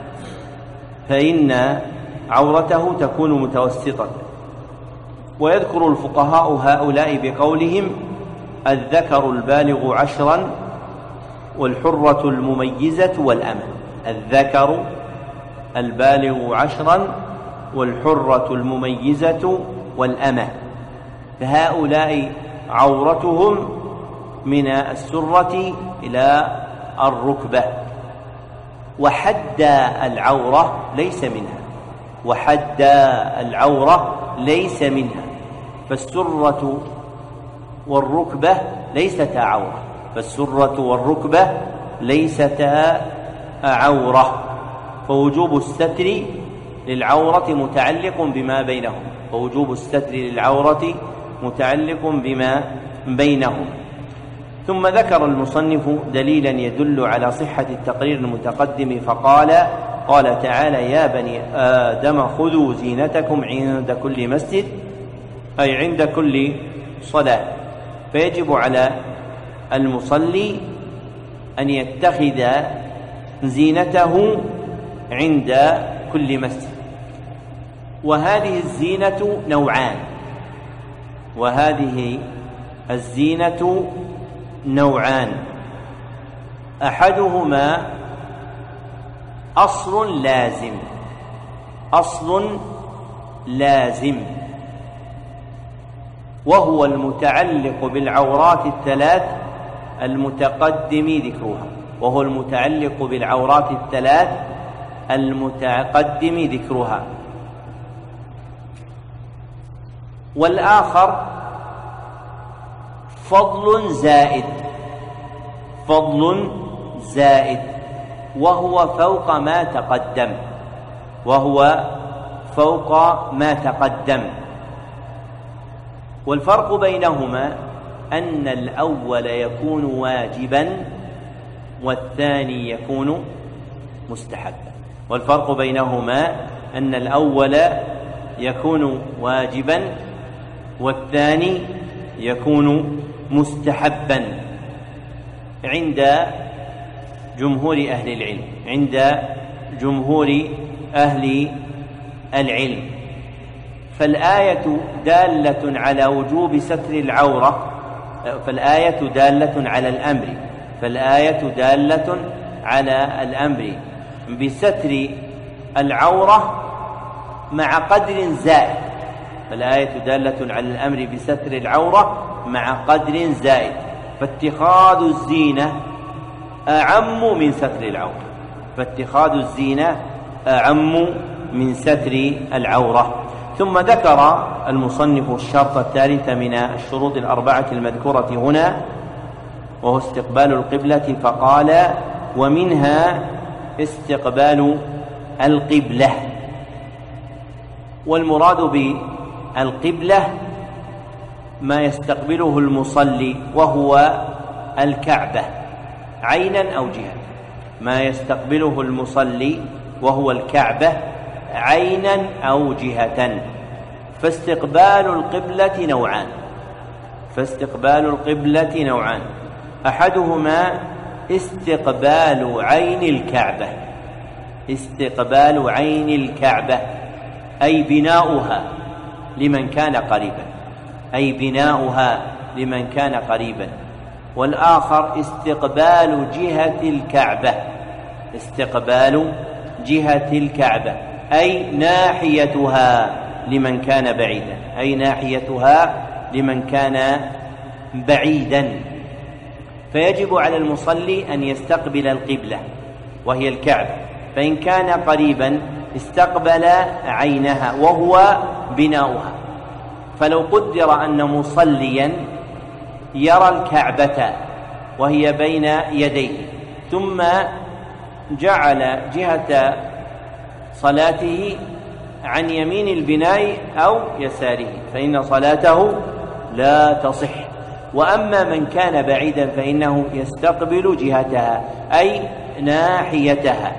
S2: فإن عورته تكون متوسطة. ويذكر الفقهاء هؤلاء بقولهم: الذكر البالغ 10 والحرة المميزة والأمة. الذكر البالغ 10 والحرة المميزة والأمة، فهؤلاء عورتهم من السرة إلى الركبة. وحد العورة ليس منها، وحد العورة ليس منها، فالسرة والركبة ليستا عورة، فالسرة والركبة ليستا عورة، فوجوب الستر للعورة متعلق بما بينهم، فوجوب الستر للعورة متعلق بما بينهم. ثم ذكر المصنف دليلا يدل على صحة التقرير المتقدم فقال: قال تعالى: يا بني آدم خذوا زينتكم عند كل مسجد، أي عند كل صلاة. فيجب على المصلي أن يتخذ زينته عند كل مسجد. وهذه الزينة نوعان، وهذه الزينة نوعان: أحدهما أصل لازم، أصل لازم، وهو المتعلق بالعورات الثلاث المتقدم ذكرها، وهو المتعلق بالعورات الثلاث المتقدم ذكرها. والآخر فضل زائد، فضل زائد، وهو فوق ما تقدم، وهو فوق ما تقدم. والفرق بينهما أن الأول يكون واجبا والثاني يكون مستحبا. والفرق بينهما أن الأول يكون واجبا والثاني يكون مستحبا عند جمهور أهل العلم، عند جمهور أهل العلم. فالآية دالة على وجوب ستر العورة، فالآية دالة على الأمر، فالآية دالة على الأمر بستر العورة مع قدر زائد، فالآية دالة على الأمر بستر العورة مع قدر زائد، فاتخاذ الزينة أعم من ستر العورة، فاتخاذ الزينة أعم من ستر العورة. ثم ذكر المصنف الشرط الثالث من الشروط الأربعة المذكورة هنا، وهو استقبال القبلة، فقال: ومنها استقبال القبلة. والمراد بالقبلة ما يستقبله المصلي وهو الكعبة عينا أو جهة، ما يستقبله المصلي وهو الكعبة عينا أو جهة. فاستقبال القبلة نوعان، فاستقبال القبلة نوعان: أحدهما استقبال عين الكعبة، استقبال عين الكعبة أي بناؤها لمن كان قريبا، أي بناؤها لمن كان قريبا. والآخر استقبال جهة الكعبة، استقبال جهة الكعبة أي ناحيتها لمن كان بعيدا، أي ناحيتها لمن كان بعيدا. فيجب على المصلي أن يستقبل القبلة وهي الكعبة، فإن كان قريبا استقبل عينها وهو بناؤها. فلو قدر أن مصليا يرى الكعبة وهي بين يديه، ثم جعل جهة صلاته عن يمين البناء أو يساره، فإن صلاته لا تصح. وأما من كان بعيدا فإنه يستقبل جهتها أي ناحيتها.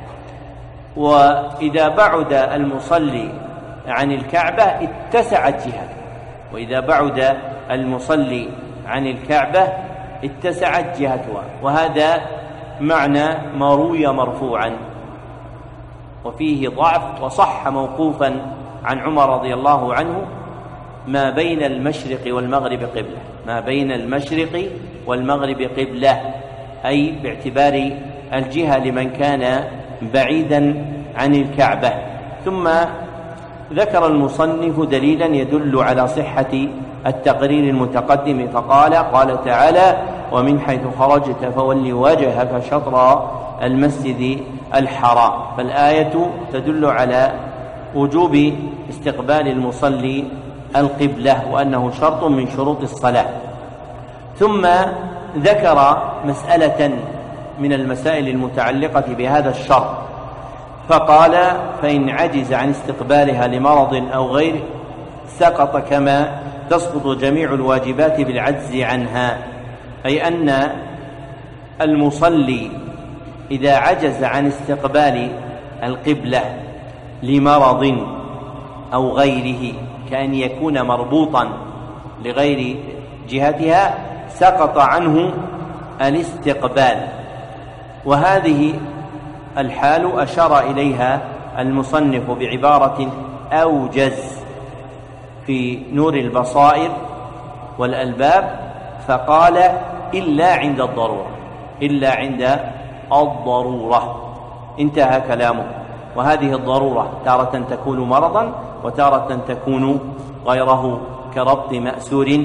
S2: وإذا بعد المصلي عن الكعبة اتسعت جهته، وإذا بعد المصلي عن الكعبة اتسعت جهتها. وهذا معنى ما روي مرفوعا، وفيه ضعف، وصح موقوفا عن عمر رضي الله عنه: ما بين المشرق والمغرب قبلة، ما بين المشرق والمغرب قبلة، أي باعتبار الجهة لمن كان بعيدا عن الكعبة. ثم ذكر المصنف دليلا يدل على صحة التقرير المتقدم فقال: قال تعالى: ومن حيث خرجت فول وجهك شطر المسجد الحرام. فالآية تدل على وجوب استقبال المصلي القبلة، وأنه شرط من شروط الصلاة. ثم ذكر مسألة من المسائل المتعلقة بهذا الشرط فقال: فإن عجز عن استقبالها لمرض أو غيره سقط كما تسقط جميع الواجبات بالعجز عنها، أي أن المصلي إذا عجز عن استقبال القبلة لمرض أو غيره، كأن يكون مربوطا لغير جهتها، سقط عنه الاستقبال. وهذه الحال أشار إليها المصنف بعبارة أوجز في نور البصائر والألباب، فقال: إلا عند الضرورة، إلا عند الضرورة، انتهى كلامه. وهذه الضرورة تارة تكون مرضا وتارة تكون غيره كربط مأسور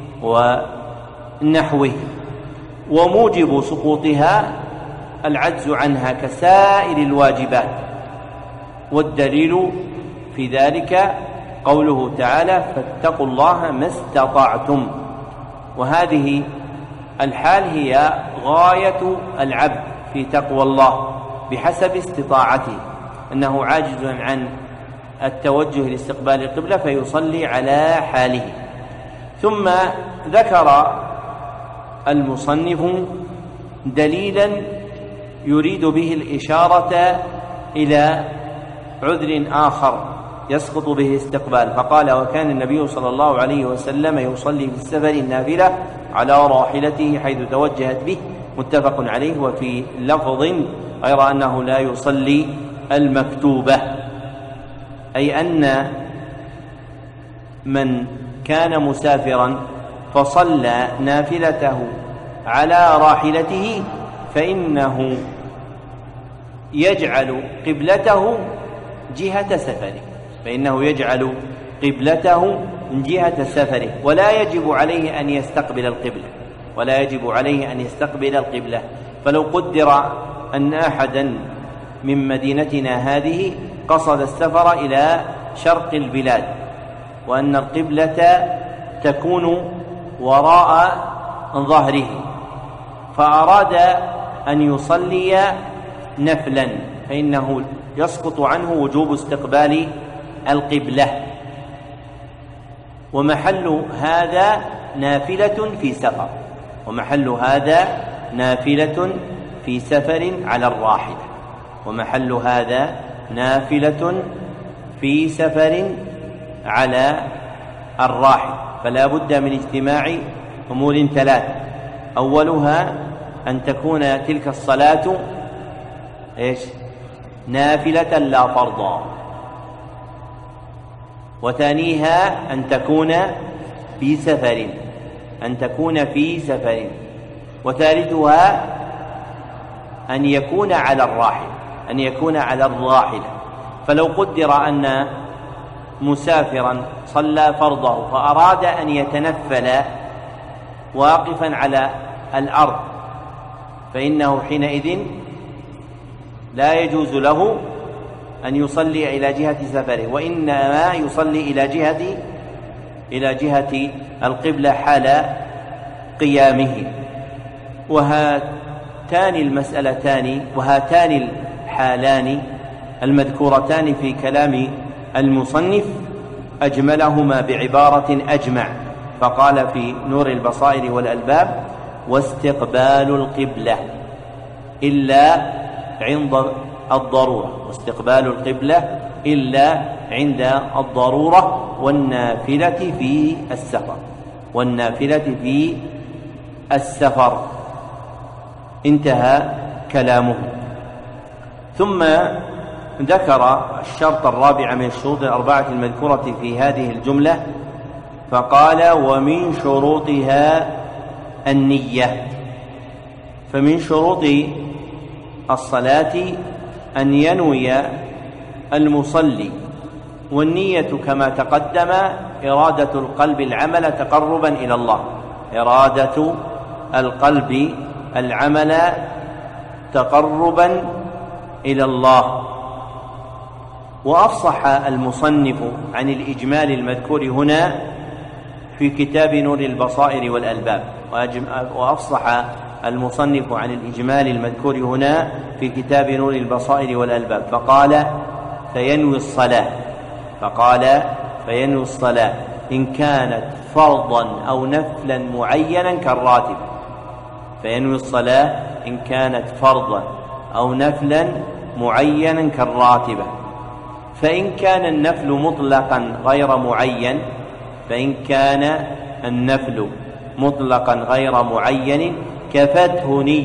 S2: ونحوه. وموجب سقوطها العجز عنها كسائر الواجبات، والدليل في ذلك قوله تعالى: فاتقوا الله ما استطعتم. وهذه الحال هي غاية العبد في تقوى الله بحسب استطاعته، أنه عاجز عن التوجه لاستقبال القبلة فيصلي على حاله. ثم ذكر المصنف دليلا يريد به الإشارة إلى عذر آخر يسقط به الاستقبال، فقال: وكان النبي صلى الله عليه وسلم يصلي في السفر النافلة على راحلته حيث توجهت به، متفق عليه. وفي لفظ غير أنه لا يصلي المكتوبة، أي أن من كان مسافرا فصلى نافلته على راحلته فإنه يجعل قبلته جهة سفره، فإنه يجعل قبلته جهة سفره، ولا يجب عليه أن يستقبل القبلة، ولا يجب عليه أن يستقبل القبلة. فلو قدر أن أحدا من مدينتنا هذه قصد السفر إلى شرق البلاد، وأن القبلة تكون وراء ظهره، فأراد أن يصلي نفلا، فإنه يسقط عنه وجوب استقبال القبلة. ومحل هذا نافلة في سفر، ومحل هذا نافلة في سفر على الراحلة، ومحل هذا نافلة في سفر على الراحل. فلا بد من اجتماع أمور ثلاث: أولها أن تكون تلك الصلاة نافلة لا فرضا، وثانيها أن تكون في سفر، أن تكون في سفر، وثالثها أن يكون على الراحل، أن يكون على الراحلة. فلو قدر أن مسافرا صلى فرضه فأراد أن يتنفل واقفا على الأرض، فإنه حينئذ لا يجوز له أن يصلي إلى جهة سفره، وإنما يصلي إلى جهة القبلة حال قيامه. وهاتان المسألتان وهاتان الحالان المذكورتان في كلام المصنف أجملهما بعبارة أجمع، فقال في نور البصائر والألباب: واستقبال القبلة إلا عند الضرورة، واستقبال القبلة إلا عند الضرورة، والنافلة في السفر، والنافلة في السفر. انتهى كلامه. ثم ذكر الشرط الرابع من الشروط الأربعة المذكورة في هذه الجملة فقال: ومن شروطها النية. فمن شروط الصلاة أن ينوي المصلي، والنية كما تقدم إرادة القلب العمل تقربا إلى الله، إرادة القلب العمل تقربا إلى الله. وأفصح المصنف عن الإجمال المذكور هنا في كتاب نور البصائر والألباب، وأفصح المصنف عن الإجمال المذكور هنا في كتاب نور البصائر والألباب فقال: فينوي الصلاة إن كانت فرضا أو نفلا معينا كالراتب. فينوي الصلاة إن كانت فرضا أو نفلا معينا كالراتبة. فإن كان النفل مطلقا غير معين، كفته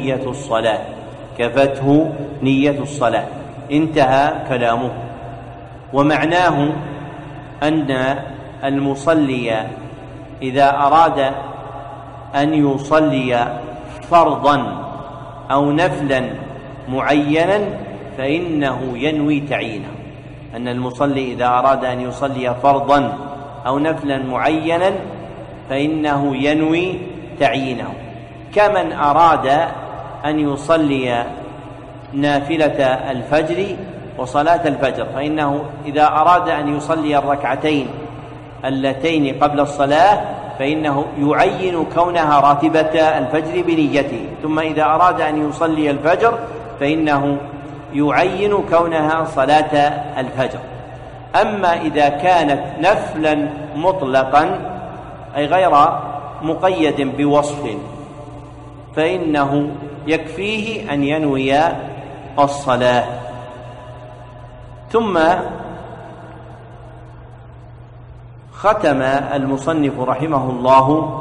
S2: نية الصلاة. انتهى كلامه. ومعناه أن المصلي إذا أراد أن يصلي فرضا أو نفلا معينا فإنه ينوي تعيينه. أن المصلي إذا أراد أن يصلي فرضا أو نفلا معينا فإنه ينوي تعيينه، كمن أراد أن يصلي نافلة الفجر وصلاة الفجر، فإنه إذا أراد أن يصلي الركعتين اللتين قبل الصلاة فإنه يعين كونها راتبة الفجر بنيته، ثم إذا أراد أن يصلي الفجر فإنه يعين كونها صلاة الفجر. أما إذا كانت نفلا مطلقا أي غير مقيد بوصف فإنه يكفيه أن ينوي الصلاة. ثم ختم المصنف رحمه الله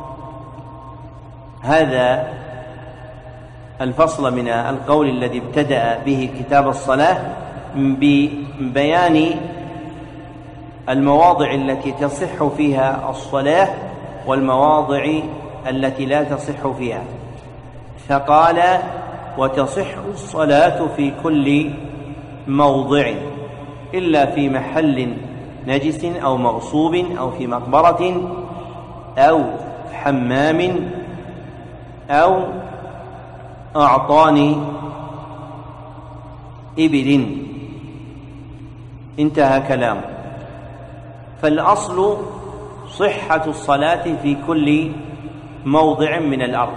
S2: هذا الفصل من القول الذي ابتدأ به كتاب الصلاة ببيان المواضع التي تصح فيها الصلاة والمواضع التي لا تصح فيها، فقال: وتصح الصلاة في كل موضع إلا في محل نجس أو مغصوب أو في مقبرة أو حمام أو أعطان إبل. انتهى كلامه. فالأصل صحة الصلاة في كل موضع من الأرض،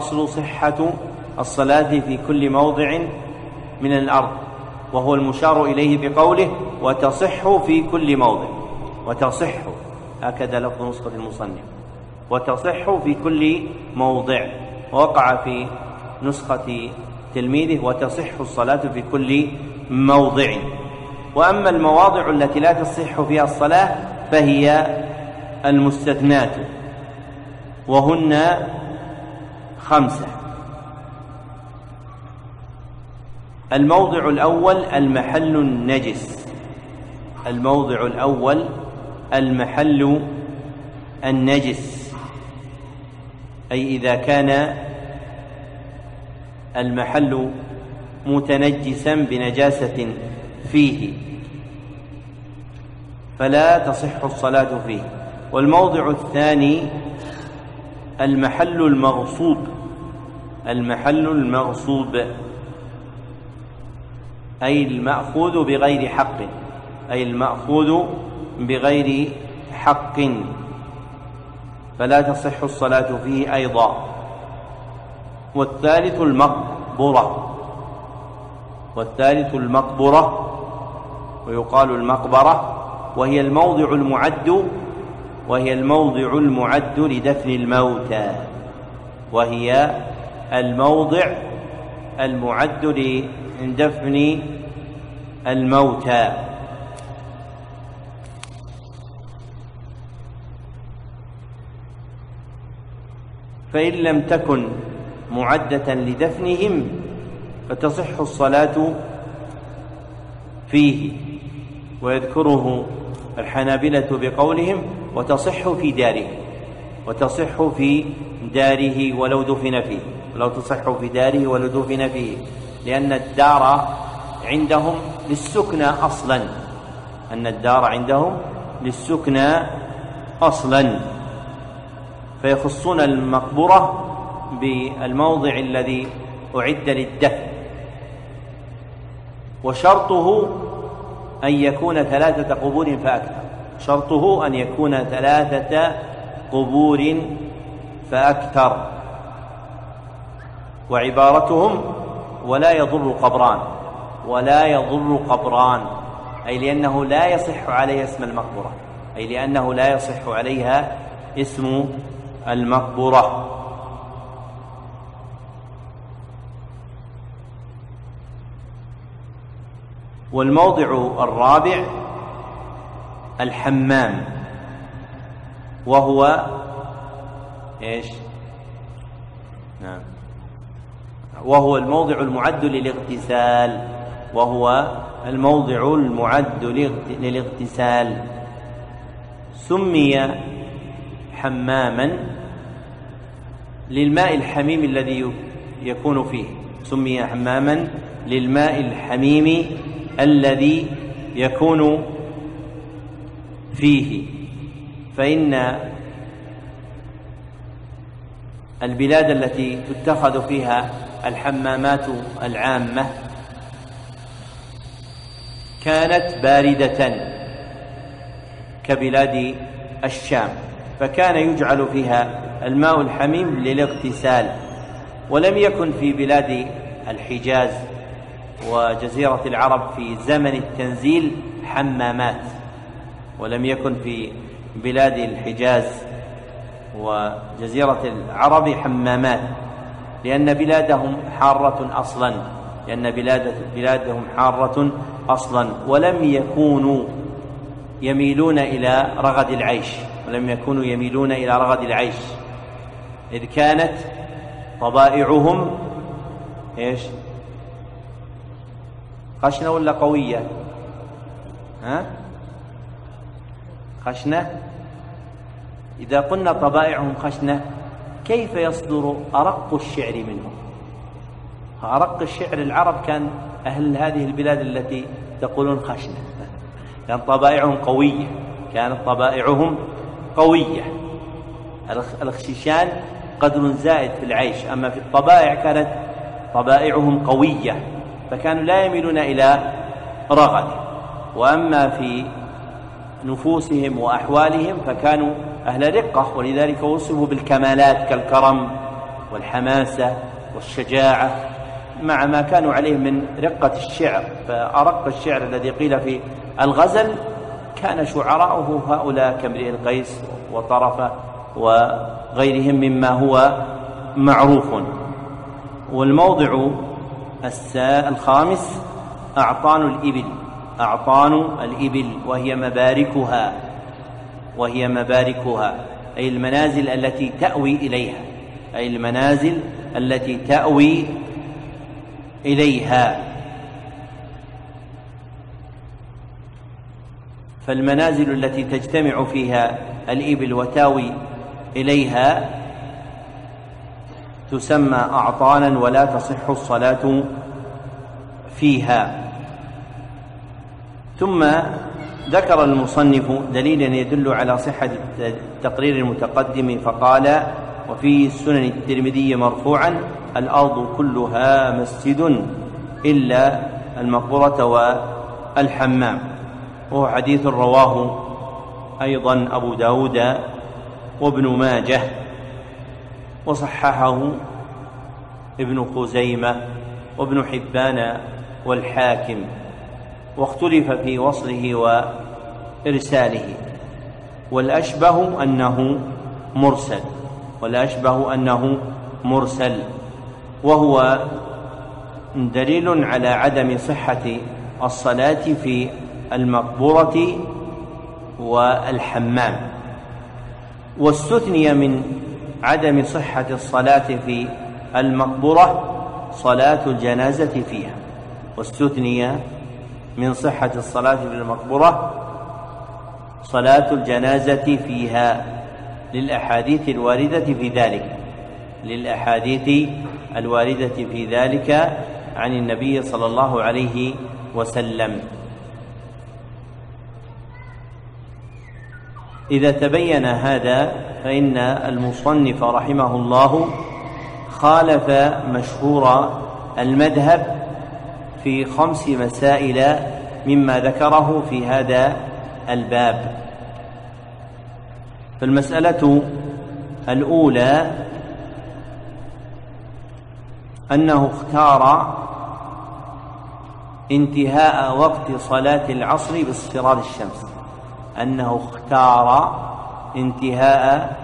S2: من الأرض، وهو المشار إليه بقوله: وتصح في كل موضع. وتصح، هكذا لفظ نسخة المصنف، وتصح في كل موضع، ووقع في نسخة تلميذه: وتصح الصلاة في كل موضع. وأما المواضع التي لا تصح فيها الصلاة فهي المستثنات، وهن 5. الموضع الأول المحل النجس، أي إذا كان المحل متنجسا بنجاسة فيه فلا تصح الصلاة فيه. والموضع الثاني المحل المغصوب، أي المأخوذ بغير حق، فلا تصح الصلاة فيه أيضا. والثالث المقبرة، ويقال المقبرة، وهي الموضع المعد لدفن الموتى، فإن لم تكن معدة لدفنهم فتصح الصلاة فيه. ويذكره الحنابلة بقولهم وتصح في داره، وتصح في داره ولو دفن فيه، ولو تصح في داره ولو دفن فيه، لأن الدار عندهم للسكنى أصلا، أن الدار عندهم للسكنى أصلا، فيخصون المقبرة بالموضع الذي أعد للدفن. وشرطه أن يكون 3 قبور فأكثر، شرطه أن يكون 3 قبور فأكثر. وعبارتهم ولا يضر قبران، ولا يضر قبران، أي لأنه لا يصح عليها اسم المقبرة، أي لأنه لا يصح عليها اسم المقبرة. والموضع الرابع الحمام، وهو ايش؟ نعم، وهو الموضع المعد للاغتسال، وهو الموضع المعد للاغتسال. سمي حماما للماء الحميم الذي يكون فيه، سمي حماما للماء الحميم الذي يكون فيه. فإن البلاد التي تتخذ فيها الحمامات العامة كانت باردة كبلاد الشام، فكان يجعل فيها الماء الحميم للاغتسال. ولم يكن في بلاد الحجاز وجزيرة العرب في زمن التنزيل حمامات، ولم يكن في بلاد الحجاز وجزيرة العرب حمامات، لأن بلادهم حارة أصلا، لأن بلادهم حارة أصلا، ولم يكونوا يميلون إلى رغد العيش، ولم يكونوا يميلون إلى رغد العيش، إذ كانت طبائعهم إيش؟ خشنة ولا قوية؟ خشنة. إذا قلنا طبائعهم خشنة كيف يصدر أرق الشعر منهم؟ أرق الشعر العرب كان أهل هذه البلاد التي تقولون خشنة، كان طبائعهم قوية، كانت طبائعهم قوية. الخشيشان قدر زائد في العيش، أما في الطبائع كانت طبائعهم قوية، فكانوا لا يميلون إلى رغد. وأما في نفوسهم وأحوالهم فكانوا أهل رقة، ولذلك وصفوا بالكمالات كالكرم والحماسة والشجاعة، مع ما كانوا عليه من رقة الشعر. فأرق الشعر الذي قيل في الغزل كان شعراؤه هؤلاء كامرئ القيس وطرفة وغيرهم مما هو معروف. والموضع الخامس أعطان الإبل، أعطان الإبل وهي مباركها، أي المنازل التي تأوي إليها، أي المنازل التي تأوي إليها. فالمنازل التي تجتمع فيها الإبل وتاوي إليها تسمى أعطانا ولا تصح الصلاة فيها. ثم ذكر المصنف دليلا يدل على صحة التقرير المتقدم فقال: وفي السنن الترمذي مرفوعا: الأرض كلها مسجد إلا المقبرة والحمام. وهو حديث رواه أيضا أبو داود وابن ماجه، وصححه ابن خزيمة وابن حبان والحاكم، واختلف في وصله وإرساله، والأشبه أنه مرسل، وهو دليل على عدم صحة الصلاة في المقبرة والحمام. واستثني من عدم صحة الصلاة في المقبرة صلاة الجنازة فيها، واستثني من صحة الصلاة في المقبرة صلاة الجنازة فيها للأحاديث الواردة في ذلك عن النبي صلى الله عليه وسلم. إذا تبين هذا فإن المصنف رحمه الله خالف مشهور المذهب في 5 مسائل مما ذكره في هذا الباب. فالمسألة الأولى أنه اختار انتهاء وقت صلاة العصر باصفرار الشمس، أنه اختار انتهاء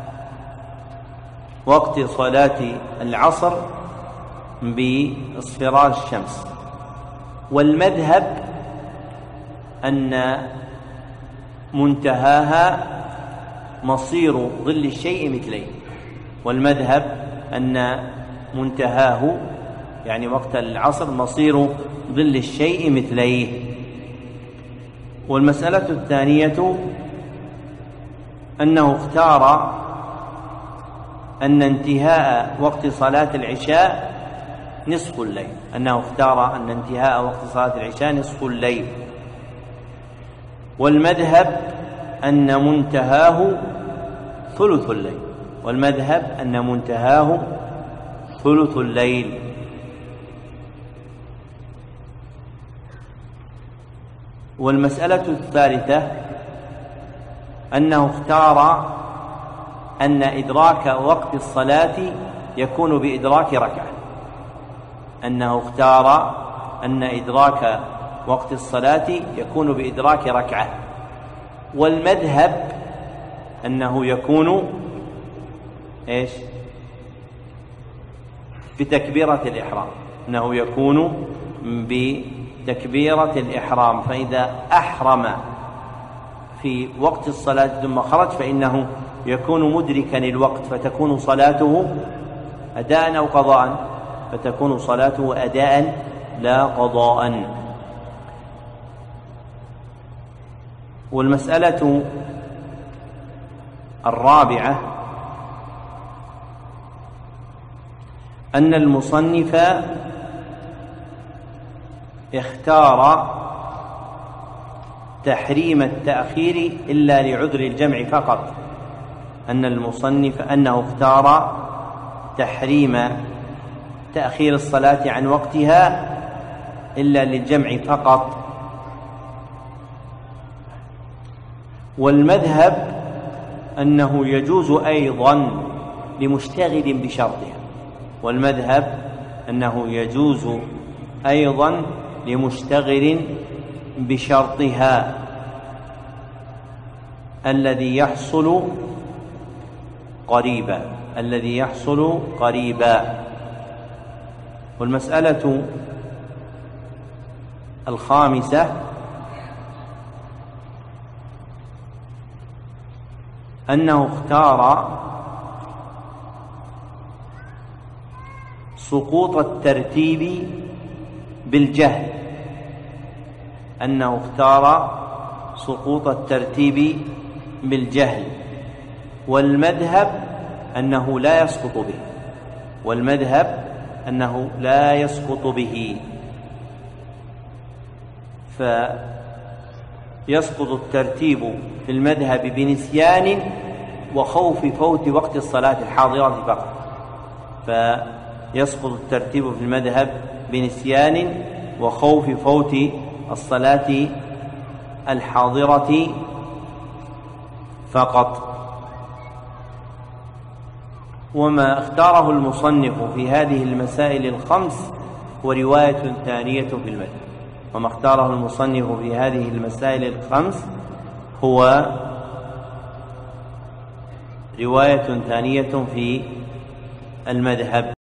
S2: وقت صلاة العصر باصفرار الشمس. والمذهب أن منتهاها مصير ظل الشيء مثليه، والمذهب أن منتهاه يعني وقت العصر مصير ظل الشيء مثليه. والمسألة الثانية أنه اختار أن انتهاء وقت صلاة العشاء نصف الليل، نصف الليل. والمذهب أن منتهاه ثلث الليل. والمسألة الثالثة أنه اختار أن إدراك وقت الصلاة يكون بإدراك ركعة، والمذهب أنه يكون بتكبيرة الإحرام، فإذا أحرم في وقت الصلاة ثم خرج فإنه يكون مدركا الوقت، فتكون صلاته أداء أو قضاء، لا قضاء. والمسألة الرابعة أن المصنف اختار تحريم التأخير إلا لعذر الجمع فقط، أنه اختار تحريم تأخير الصلاة عن وقتها إلا للجمع فقط. والمذهب أنه يجوز أيضا لمشتغل بشرطها الذي يحصل قريبا. والمسألة الخامسة أنه اختار سقوط الترتيب بالجهل، والمذهب أنه لا يسقط به، فيسقط الترتيب في المذهب بنسيان وخوف فوت وقت الصلاة الحاضرة فقط، فيسقط الترتيب في المذهب بنسيان وخوف فوت الصلاة الحاضرة فقط. وما اختاره المصنف في هذه المسائل الخمس هو رواية ثانية في المذهب.